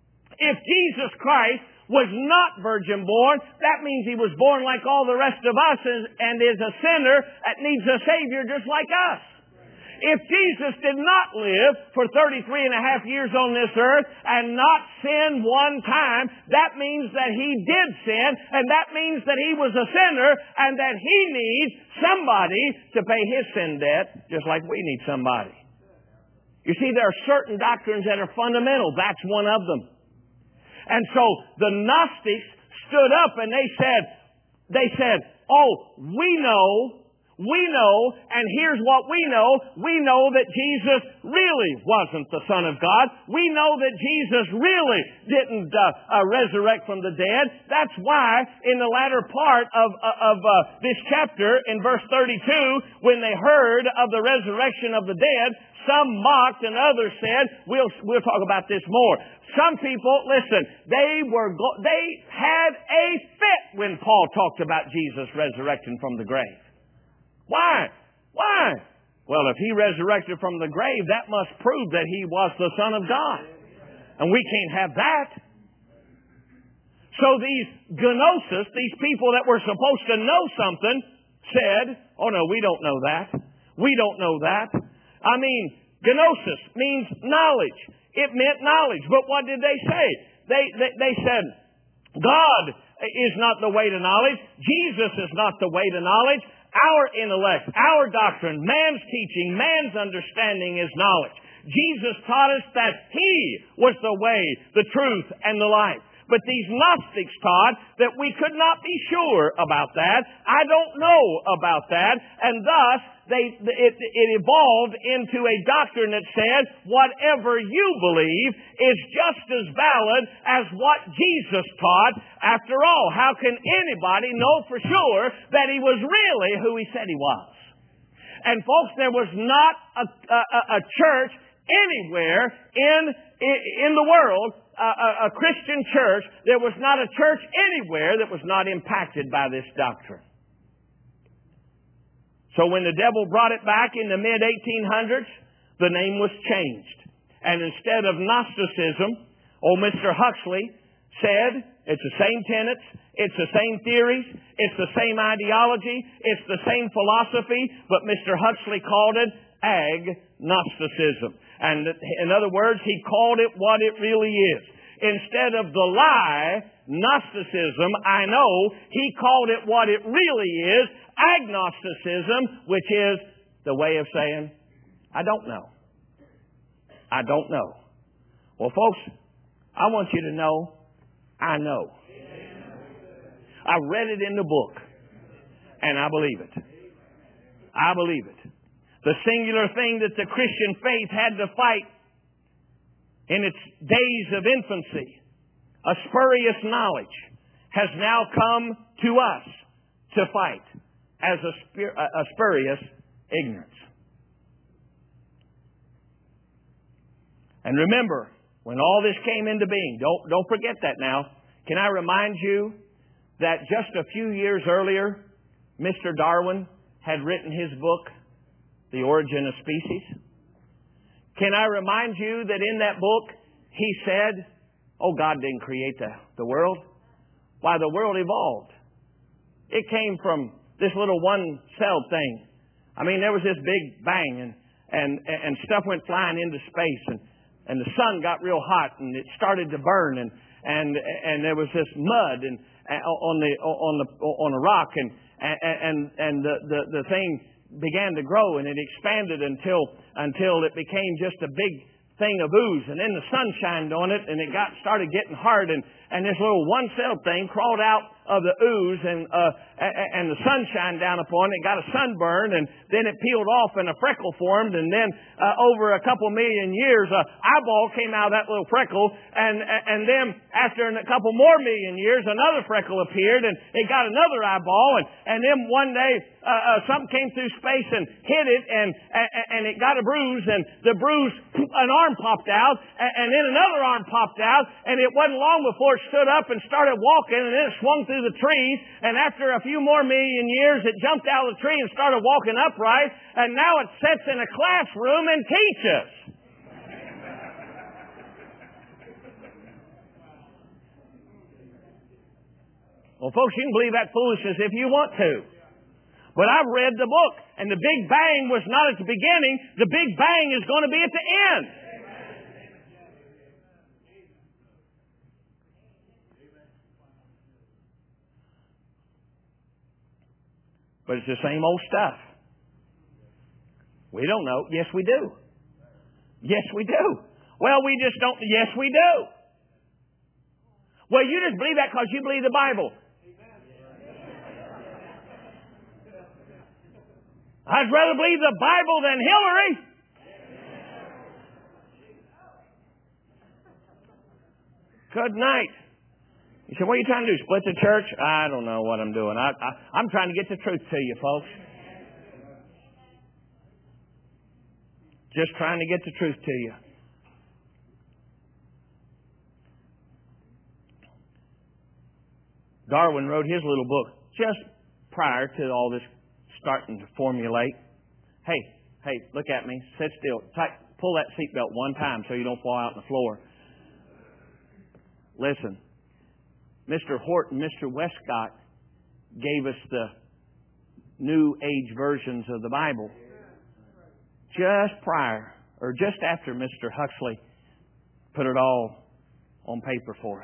If Jesus Christ was not virgin-born, that means He was born like all the rest of us and is a sinner that needs a Savior just like us. If Jesus did not live for thirty-three and a half years on this earth and not sin one time, that means that He did sin, and that means that He was a sinner, and that He needs somebody to pay His sin debt, just like we need somebody. You see, there are certain doctrines that are fundamental. That's one of them. And so the Gnostics stood up and they said, they said, oh, we know, we know, and here's what we know. We know that Jesus really wasn't the Son of God. We know that Jesus really didn't uh, uh, resurrect from the dead. That's why in the latter part of, uh, of uh, this chapter, in verse thirty-two, when they heard of the resurrection of the dead, some mocked and others said, we'll, we'll talk about this more. Some people, listen, they were, they had a fit when Paul talked about Jesus resurrecting from the grave. Why? Why? Well, if He resurrected from the grave, that must prove that He was the Son of God. And we can't have that. So these gnosis, these people that were supposed to know something, said, oh no, we don't know that. We don't know that. I mean, gnosis means knowledge. It meant knowledge. But what did they say? They, they, they said, God is not the way to knowledge. Jesus is not the way to knowledge. Our intellect, our doctrine, man's teaching, man's understanding is knowledge. Jesus taught us that He was the way, the truth, and the life. But these Gnostics taught that we could not be sure about that. I don't know about that. And thus, they, it, it evolved into a doctrine that said, whatever you believe is just as valid as what Jesus taught. After all, how can anybody know for sure that He was really who He said He was? And folks, there was not a, a, a church anywhere in, in the world, a, a Christian church, there was not a church anywhere that was not impacted by this doctrine. So when the devil brought it back in the mid eighteen hundreds, the name was changed. And instead of Gnosticism, old Mister Huxley said, it's the same tenets, it's the same theories, it's the same ideology, it's the same philosophy, but Mister Huxley called it agnosticism. And in other words, he called it what it really is. Instead of the lie, Gnosticism, I know, he called it what it really is, agnosticism, which is the way of saying, I don't know. I don't know. Well, folks, I want you to know, I know. I read it in the book, and I believe it. I believe it. The singular thing that the Christian faith had to fight in its days of infancy, a spurious knowledge, has now come to us to fight as a, spur- a spurious ignorance. And remember, when all this came into being, don't, don't forget that now. Can I remind you that just a few years earlier, Mister Darwin had written his book, The Origin of Species? Can I remind you that in that book, he said, oh, God didn't create the, the world. Why, the world evolved. It came from this little one-celled thing. I mean, there was this big bang, and, and, and stuff went flying into space, and, and the sun got real hot, and it started to burn, and, and, and there was this mud and, on the, on the, on the rock, and, and, and, and the, the, the thing began to grow, and it expanded until, until it became just a big thing of ooze. And then the sun shined on it, and it got started getting hard, and, and this little one-celled thing crawled out of the ooze, and uh, and the sun shined down upon it. It got a sunburn, and then it peeled off, and a freckle formed, and then uh, over a couple million years, an eyeball came out of that little freckle, and and then after a couple more million years, another freckle appeared, and it got another eyeball, and and then one day uh, uh, something came through space and hit it, and and it got a bruise, and the bruise, an arm popped out, and then another arm popped out, and it wasn't long before it stood up and started walking, and then it swung through the trees, and after a few more million years, it jumped out of the tree and started walking upright, and now it sits in a classroom and teaches. Well, folks, you can believe that foolishness if you want to. But I've read the book, and the Big Bang was not at the beginning. The Big Bang is going to be at the end. But it's the same old stuff. We don't know. Yes, we do. Yes, we do. Well, we just don't. Yes, we do. Well, you just believe that because you believe the Bible. I'd rather believe the Bible than Hillary. Good night. You say, what are you trying to do? Split the church? I don't know what I'm doing. I, I, I'm trying to get the truth to you, folks. Just trying to get the truth to you. Darwin wrote his little book just prior to all this starting to formulate. Hey, hey, look at me. Sit still. Tight, pull that seatbelt one time so you don't fall out on the floor. Listen. Mister Horton, Mister Westcott gave us the New Age versions of the Bible just prior or just after Mister Huxley put it all on paper for us.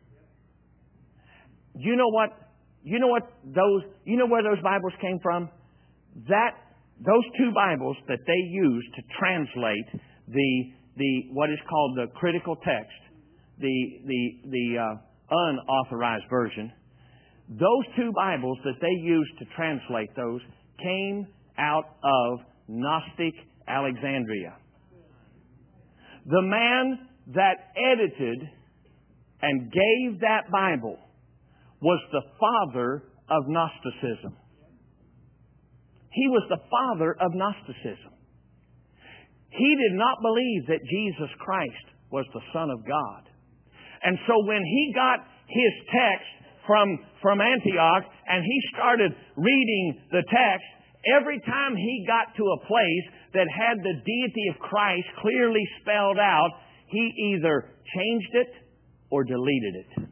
You know what? You know what those? You know where those Bibles came from? That those two Bibles that they used to translate the the what is called the critical text, the the the uh, unauthorized version, those two Bibles that they used to translate those came out of Gnostic Alexandria. The man that edited and gave that Bible was the father of Gnosticism. He was the father of Gnosticism. He did not believe that Jesus Christ was the Son of God. And so when he got his text from, from Antioch and he started reading the text, every time he got to a place that had the deity of Christ clearly spelled out, he either changed it or deleted it.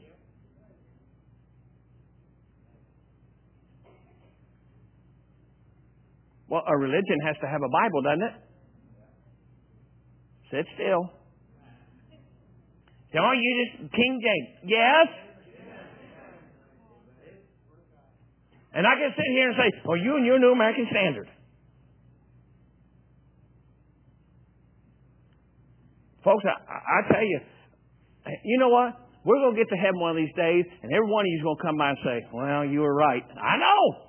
Well, a religion has to have a Bible, doesn't it? Sit still. Don't you just King James? Yes. And I can sit here and say, "Oh, you and your New American Standard." Folks, I, I tell you, you know what? We're going to get to heaven one of these days, and every one of you is going to come by and say, "Well, you were right." I know.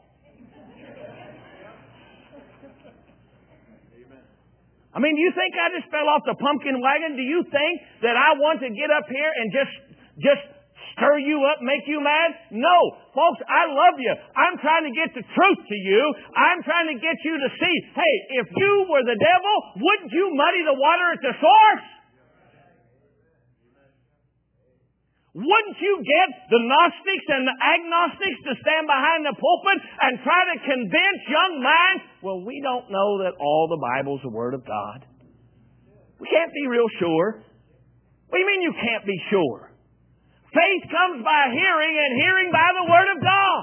I mean, do you think I just fell off the pumpkin wagon? Do you think that I want to get up here and just, just stir you up, make you mad? No. Folks, I love you. I'm trying to get the truth to you. I'm trying to get you to see, hey, if you were the devil, wouldn't you muddy the water at the source? Wouldn't you get the Gnostics and the agnostics to stand behind the pulpit and try to convince young minds? Well, we don't know that all the Bible's the Word of God. We can't be real sure. What do you mean you can't be sure? Faith comes by hearing, and hearing by the Word of God.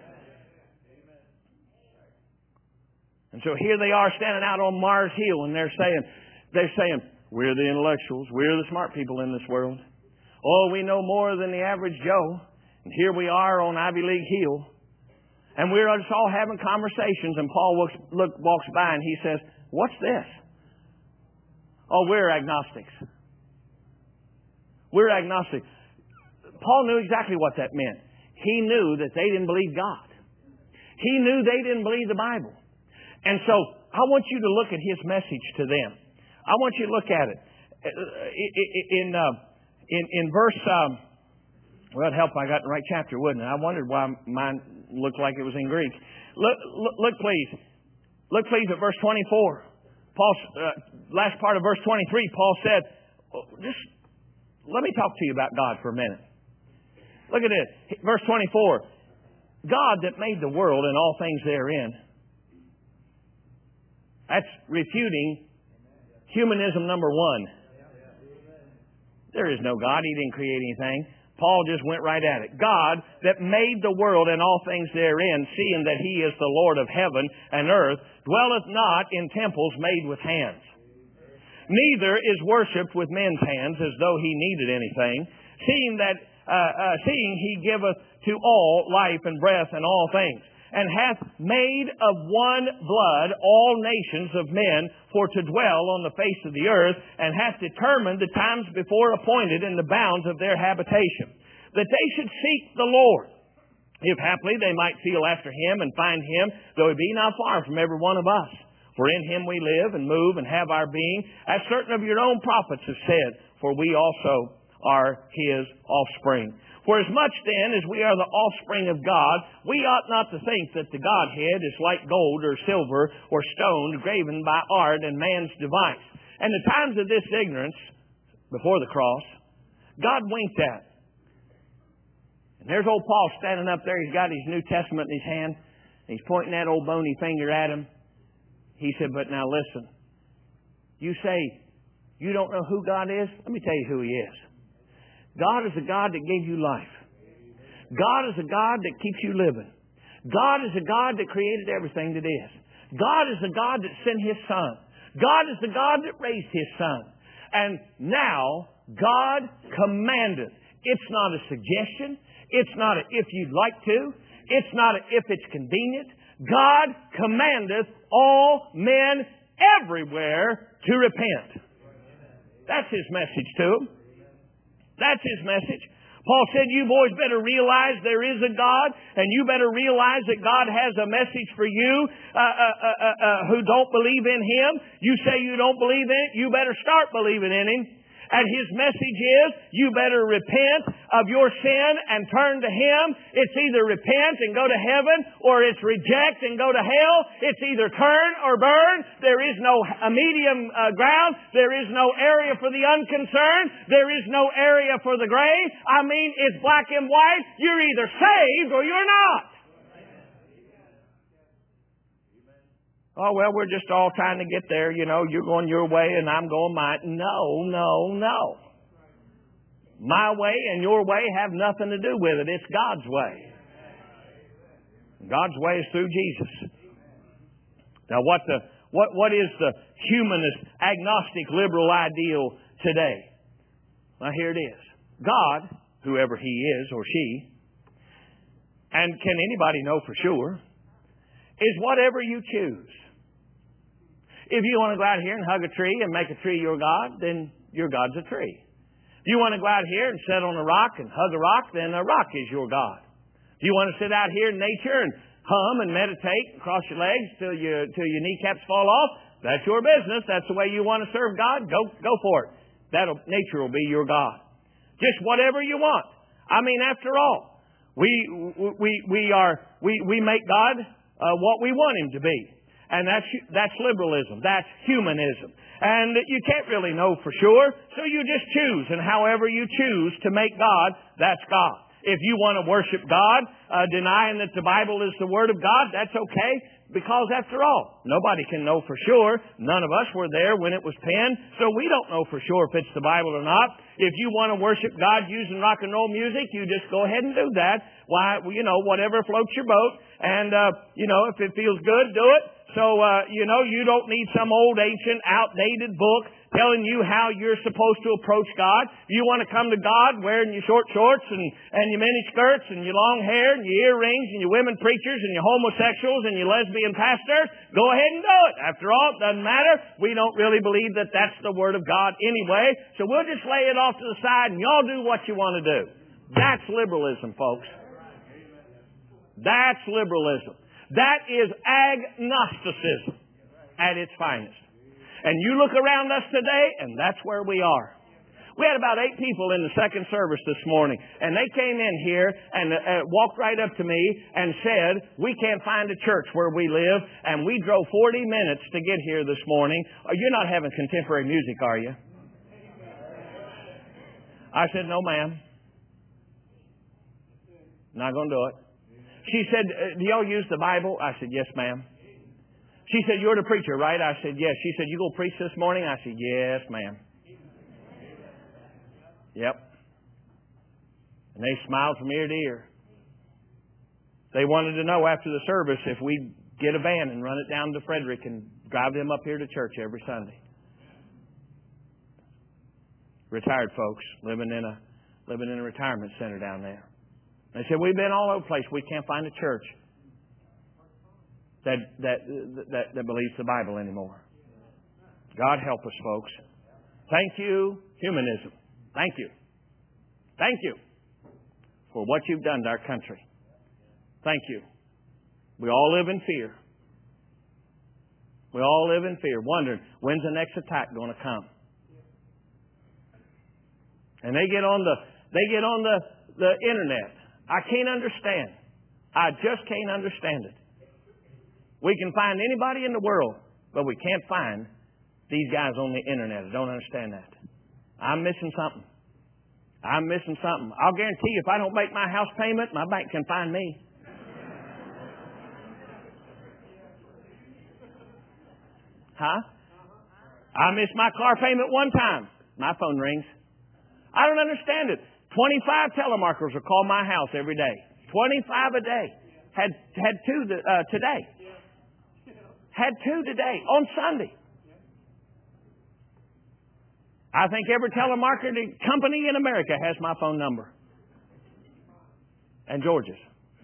And so here they are standing out on Mars Hill, and they're saying, they're saying, we're the intellectuals, we're the smart people in this world. Oh, we know more than the average Joe. And here we are on Ivy League Hill. And we're just all having conversations, and Paul looks, look, walks by and he says, "What's this?" "Oh, we're agnostics. We're agnostic." Paul knew exactly what that meant. He knew that they didn't believe God. He knew they didn't believe the Bible. And so I want you to look at his message to them. I want you to look at it. In, uh, in, in verse, um, well, it'd help if I got the right chapter, wouldn't it? I wondered why mine looked like it was in Greek. Look, look, look please. Look, please, at verse twenty-four. Paul, uh, last part of verse twenty-three, Paul said, oh, just let me talk to you about God for a minute. Look at this. Verse twenty-four. God that made the world and all things therein. That's refuting humanism number one. There is no God. He didn't create anything. Paul just went right at it. God that made the world and all things therein, seeing that He is the Lord of heaven and earth, dwelleth not in temples made with hands. Neither is worshipped with men's hands as though He needed anything, seeing that uh, uh, seeing He giveth to all life and breath and all things, and hath made of one blood all nations of men for to dwell on the face of the earth, and hath determined the times before appointed in the bounds of their habitation, that they should seek the Lord, if haply they might feel after Him and find Him, though He be not far from every one of us. For in Him we live and move and have our being, as certain of your own prophets have said, for we also are His offspring. For as much then as we are the offspring of God, we ought not to think that the Godhead is like gold or silver or stone graven by art and man's device. And the times of this ignorance, before the cross, God winked at. And there's old Paul standing up there. He's got his New Testament in his hand. And he's pointing that old bony finger at him. He said, but now listen. You say you don't know who God is? Let me tell you who He is. God is a God that gave you life. God is a God that keeps you living. God is a God that created everything that is. God is a God that sent His Son. God is the God that raised His Son. And now, God commanded. It's not a suggestion. It's not a if you'd like to. It's not a if it's convenient. God commandeth all men everywhere to repent. That's His message to them. That's His message. Paul said, you boys better realize there is a God, and you better realize that God has a message for you uh, uh, uh, uh, uh, who don't believe in Him. You say you don't believe in it, you better start believing in Him. And His message is, you better repent of your sin and turn to Him. It's either repent and go to heaven, or it's reject and go to hell. It's either turn or burn. There is no a medium uh, ground. There is no area for the unconcerned. There is no area for the gray. I mean, it's black and white. You're either saved or you're not. Oh, well, we're just all trying to get there. You know, you're going your way and I'm going mine. No, no, no. My way and your way have nothing to do with it. It's God's way. God's way is through Jesus. Now, what the what what is the humanist, agnostic, liberal ideal today? Well, here it is. God, whoever He is or she, and can anybody know for sure, is whatever you choose. If you want to go out here and hug a tree and make a tree your God, then your God's a tree. If you want to go out here and sit on a rock and hug a rock, then a rock is your God. If you want to sit out here in nature and hum and meditate and cross your legs till your, till your kneecaps fall off, that's your business. That's the way you want to serve God. Go, go for it. That'll, nature will be your God. Just whatever you want. I mean, after all, we, we, we are, we, we make God uh, what we want Him to be. And that's, that's liberalism. That's humanism. And you can't really know for sure, so you just choose. And however you choose to make God, that's God. If you want to worship God, uh, denying that the Bible is the Word of God, that's okay. Because after all, nobody can know for sure. None of us were there when it was penned, so we don't know for sure if it's the Bible or not. If you want to worship God using rock and roll music, you just go ahead and do that. Why, you know, whatever floats your boat. And, uh, you know, if it feels good, do it. So, uh, you know, you don't need some old, ancient, outdated book telling you how you're supposed to approach God. You want to come to God wearing your short shorts and, and your mini skirts and your long hair and your earrings and your women preachers and your homosexuals and your lesbian pastors, go ahead and do it. After all, it doesn't matter. We don't really believe that that's the Word of God anyway. So we'll just lay it off to the side and y'all do what you want to do. That's liberalism, folks. That's liberalism. That is agnosticism at its finest. And you look around us today, and that's where we are. We had about eight people in the second service this morning, and they came in here and uh, walked right up to me and said, we can't find a church where we live, and we drove forty minutes to get here this morning. Oh, you're not having contemporary music, are you? I said, no, ma'am. Not going to do it. She said, do y'all use the Bible? I said, yes, ma'am. She said, you're the preacher, right? I said, yes. She said, you go preach this morning? I said, yes, ma'am. Yep. And they smiled from ear to ear. They wanted to know after the service if we'd get a van and run it down to Frederick and drive them up here to church every Sunday. Retired folks living in a living in a retirement center down there. They said, we've been all over the place. We can't find a church that, that, that, that believes the Bible anymore. God help us, folks. Thank you, humanism. Thank you. Thank you for what you've done to our country. Thank you. We all live in fear. We all live in fear, wondering, when's the next attack going to come? And they get on the, they get on the, the internet. I can't understand. I just can't understand it. We can find anybody in the world, but we can't find these guys on the internet. I don't understand that. I'm missing something. I'm missing something. I'll guarantee you if I don't make my house payment, my bank can find me. Huh? I missed my car payment one time. My phone rings. I don't understand it. twenty-five telemarketers will call my house every day. twenty-five a day. Had had two uh, today. Had two today on Sunday. I think every telemarketing company in America has my phone number. And George's.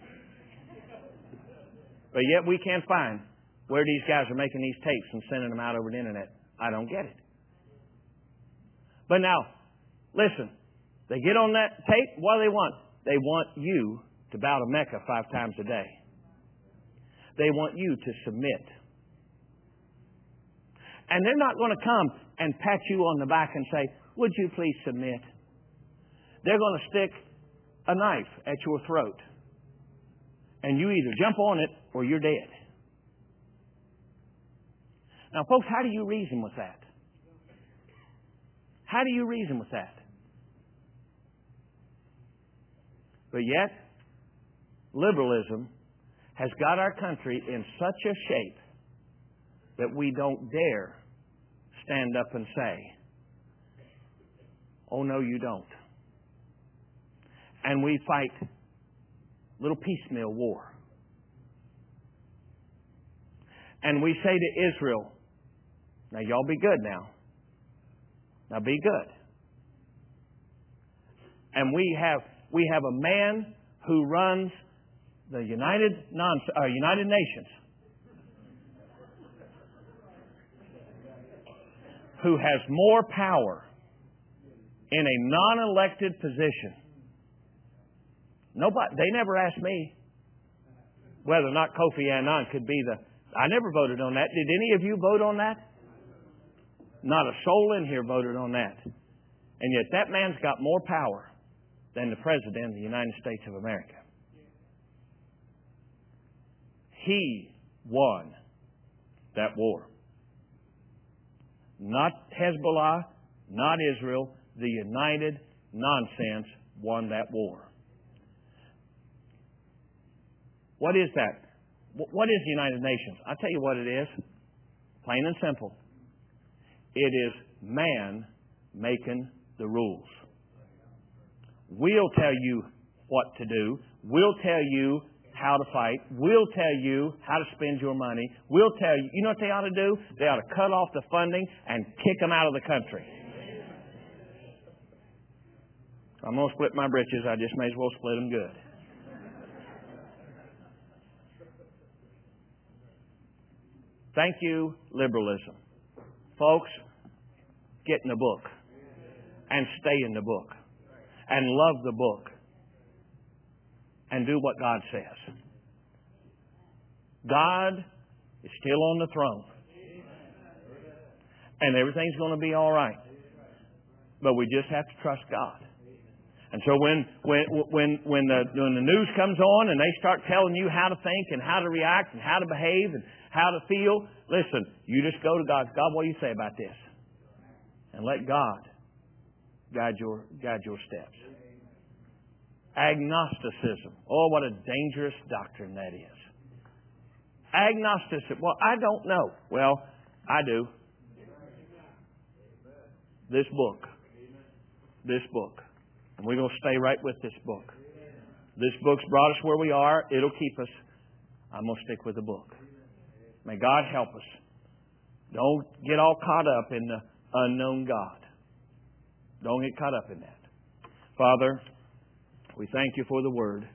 But yet we can't find where these guys are making these tapes and sending them out over the internet. I don't get it. But now, listen. They get on that tape. What do they want? They want you to bow to Mecca five times a day. They want you to submit. And they're not going to come and pat you on the back and say, would you please submit? They're going to stick a knife at your throat. And you either jump on it or you're dead. Now, folks, how do you reason with that? How do you reason with that? But yet, liberalism has got our country in such a shape that we don't dare stand up and say, oh, no, you don't. And we fight little piecemeal war. And we say to Israel, now y'all be good now. Now be good. And we have we have a man who runs the United non uh, United Nations, who has more power in a non-elected position. Nobody, they never asked me whether or not Kofi Annan could be the... I never voted on that. Did any of you vote on that? Not a soul in here voted on that. And yet that man's got more power than the President of the United States of America. He won that war. Not Hezbollah, not Israel. The United Nonsense won that war. What is that? What is the United Nations? I'll tell you what it is. Plain and simple. It is man making the rules. We'll tell you what to do. We'll tell you how to fight. We'll tell you how to spend your money. We'll tell you, you know what they ought to do? They ought to cut off the funding and kick them out of the country. I'm going to split my britches. I just may as well split them good. Thank you, liberalism. Folks, get in the book and stay in the book and love the book and do what God says. God is still on the throne and everything's going to be all right. But we just have to trust God. And so when when when when the when the news comes on and they start telling you how to think and how to react and how to behave and how to feel, listen, you just go to God. God, what do you say about this? And let God guide your guide your steps. Agnosticism. Oh, what a dangerous doctrine that is. Agnosticism. Well, I don't know. Well, I do. This book. This book. And we're going to stay right with this book. This book's brought us where we are. It'll keep us. I'm going to stick with the book. May God help us. Don't get all caught up in the unknown God. Don't get caught up in that. Father, we thank you for the Word.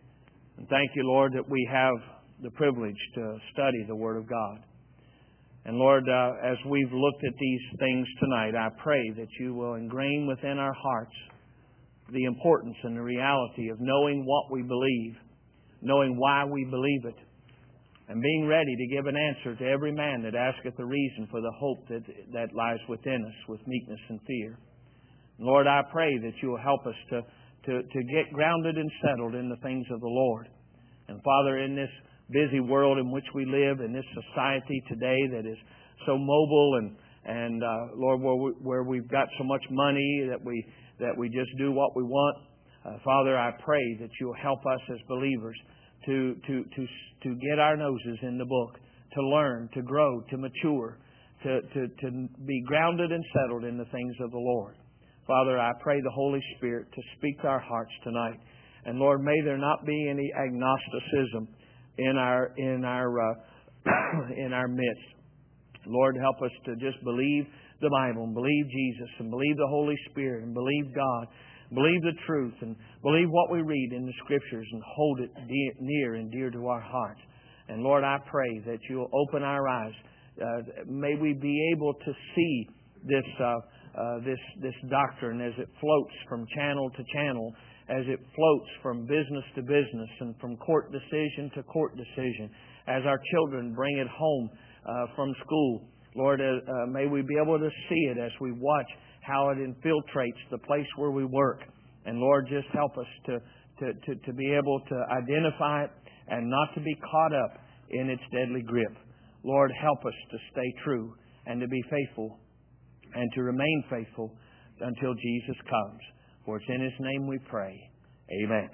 And thank you, Lord, that we have the privilege to study the Word of God. And Lord, uh, as we've looked at these things tonight, I pray that you will ingrain within our hearts the importance and the reality of knowing what we believe, knowing why we believe it, and being ready to give an answer to every man that asketh the reason for the hope that, that lies within us with meekness and fear. Lord, I pray that you will help us to, to, to get grounded and settled in the things of the Lord. And Father, in this busy world in which we live, in this society today that is so mobile and, and uh, Lord, where, we, where we've got so much money that we that we just do what we want. Uh, Father, I pray that you'll help us as believers to, to, to, to get our noses in the book, to learn, to grow, to mature, to, to, to be grounded and settled in the things of the Lord. Father, I pray the Holy Spirit to speak to our hearts tonight. And Lord, may there not be any agnosticism in our, in our, uh, in our midst. Lord, help us to just believe the Bible and believe Jesus and believe the Holy Spirit and believe God, believe the truth and believe what we read in the Scriptures and hold it dear, near and dear to our hearts. And Lord, I pray that you'll open our eyes. Uh, may we be able to see this uh, uh, this this doctrine as it floats from channel to channel, as it floats from business to business and from court decision to court decision, as our children bring it home uh, from school. Lord, uh, uh, may we be able to see it as we watch how it infiltrates the place where we work. And Lord, just help us to, to, to, to be able to identify it and not to be caught up in its deadly grip. Lord, help us to stay true and to be faithful and to remain faithful until Jesus comes. For it's in His name we pray. Amen.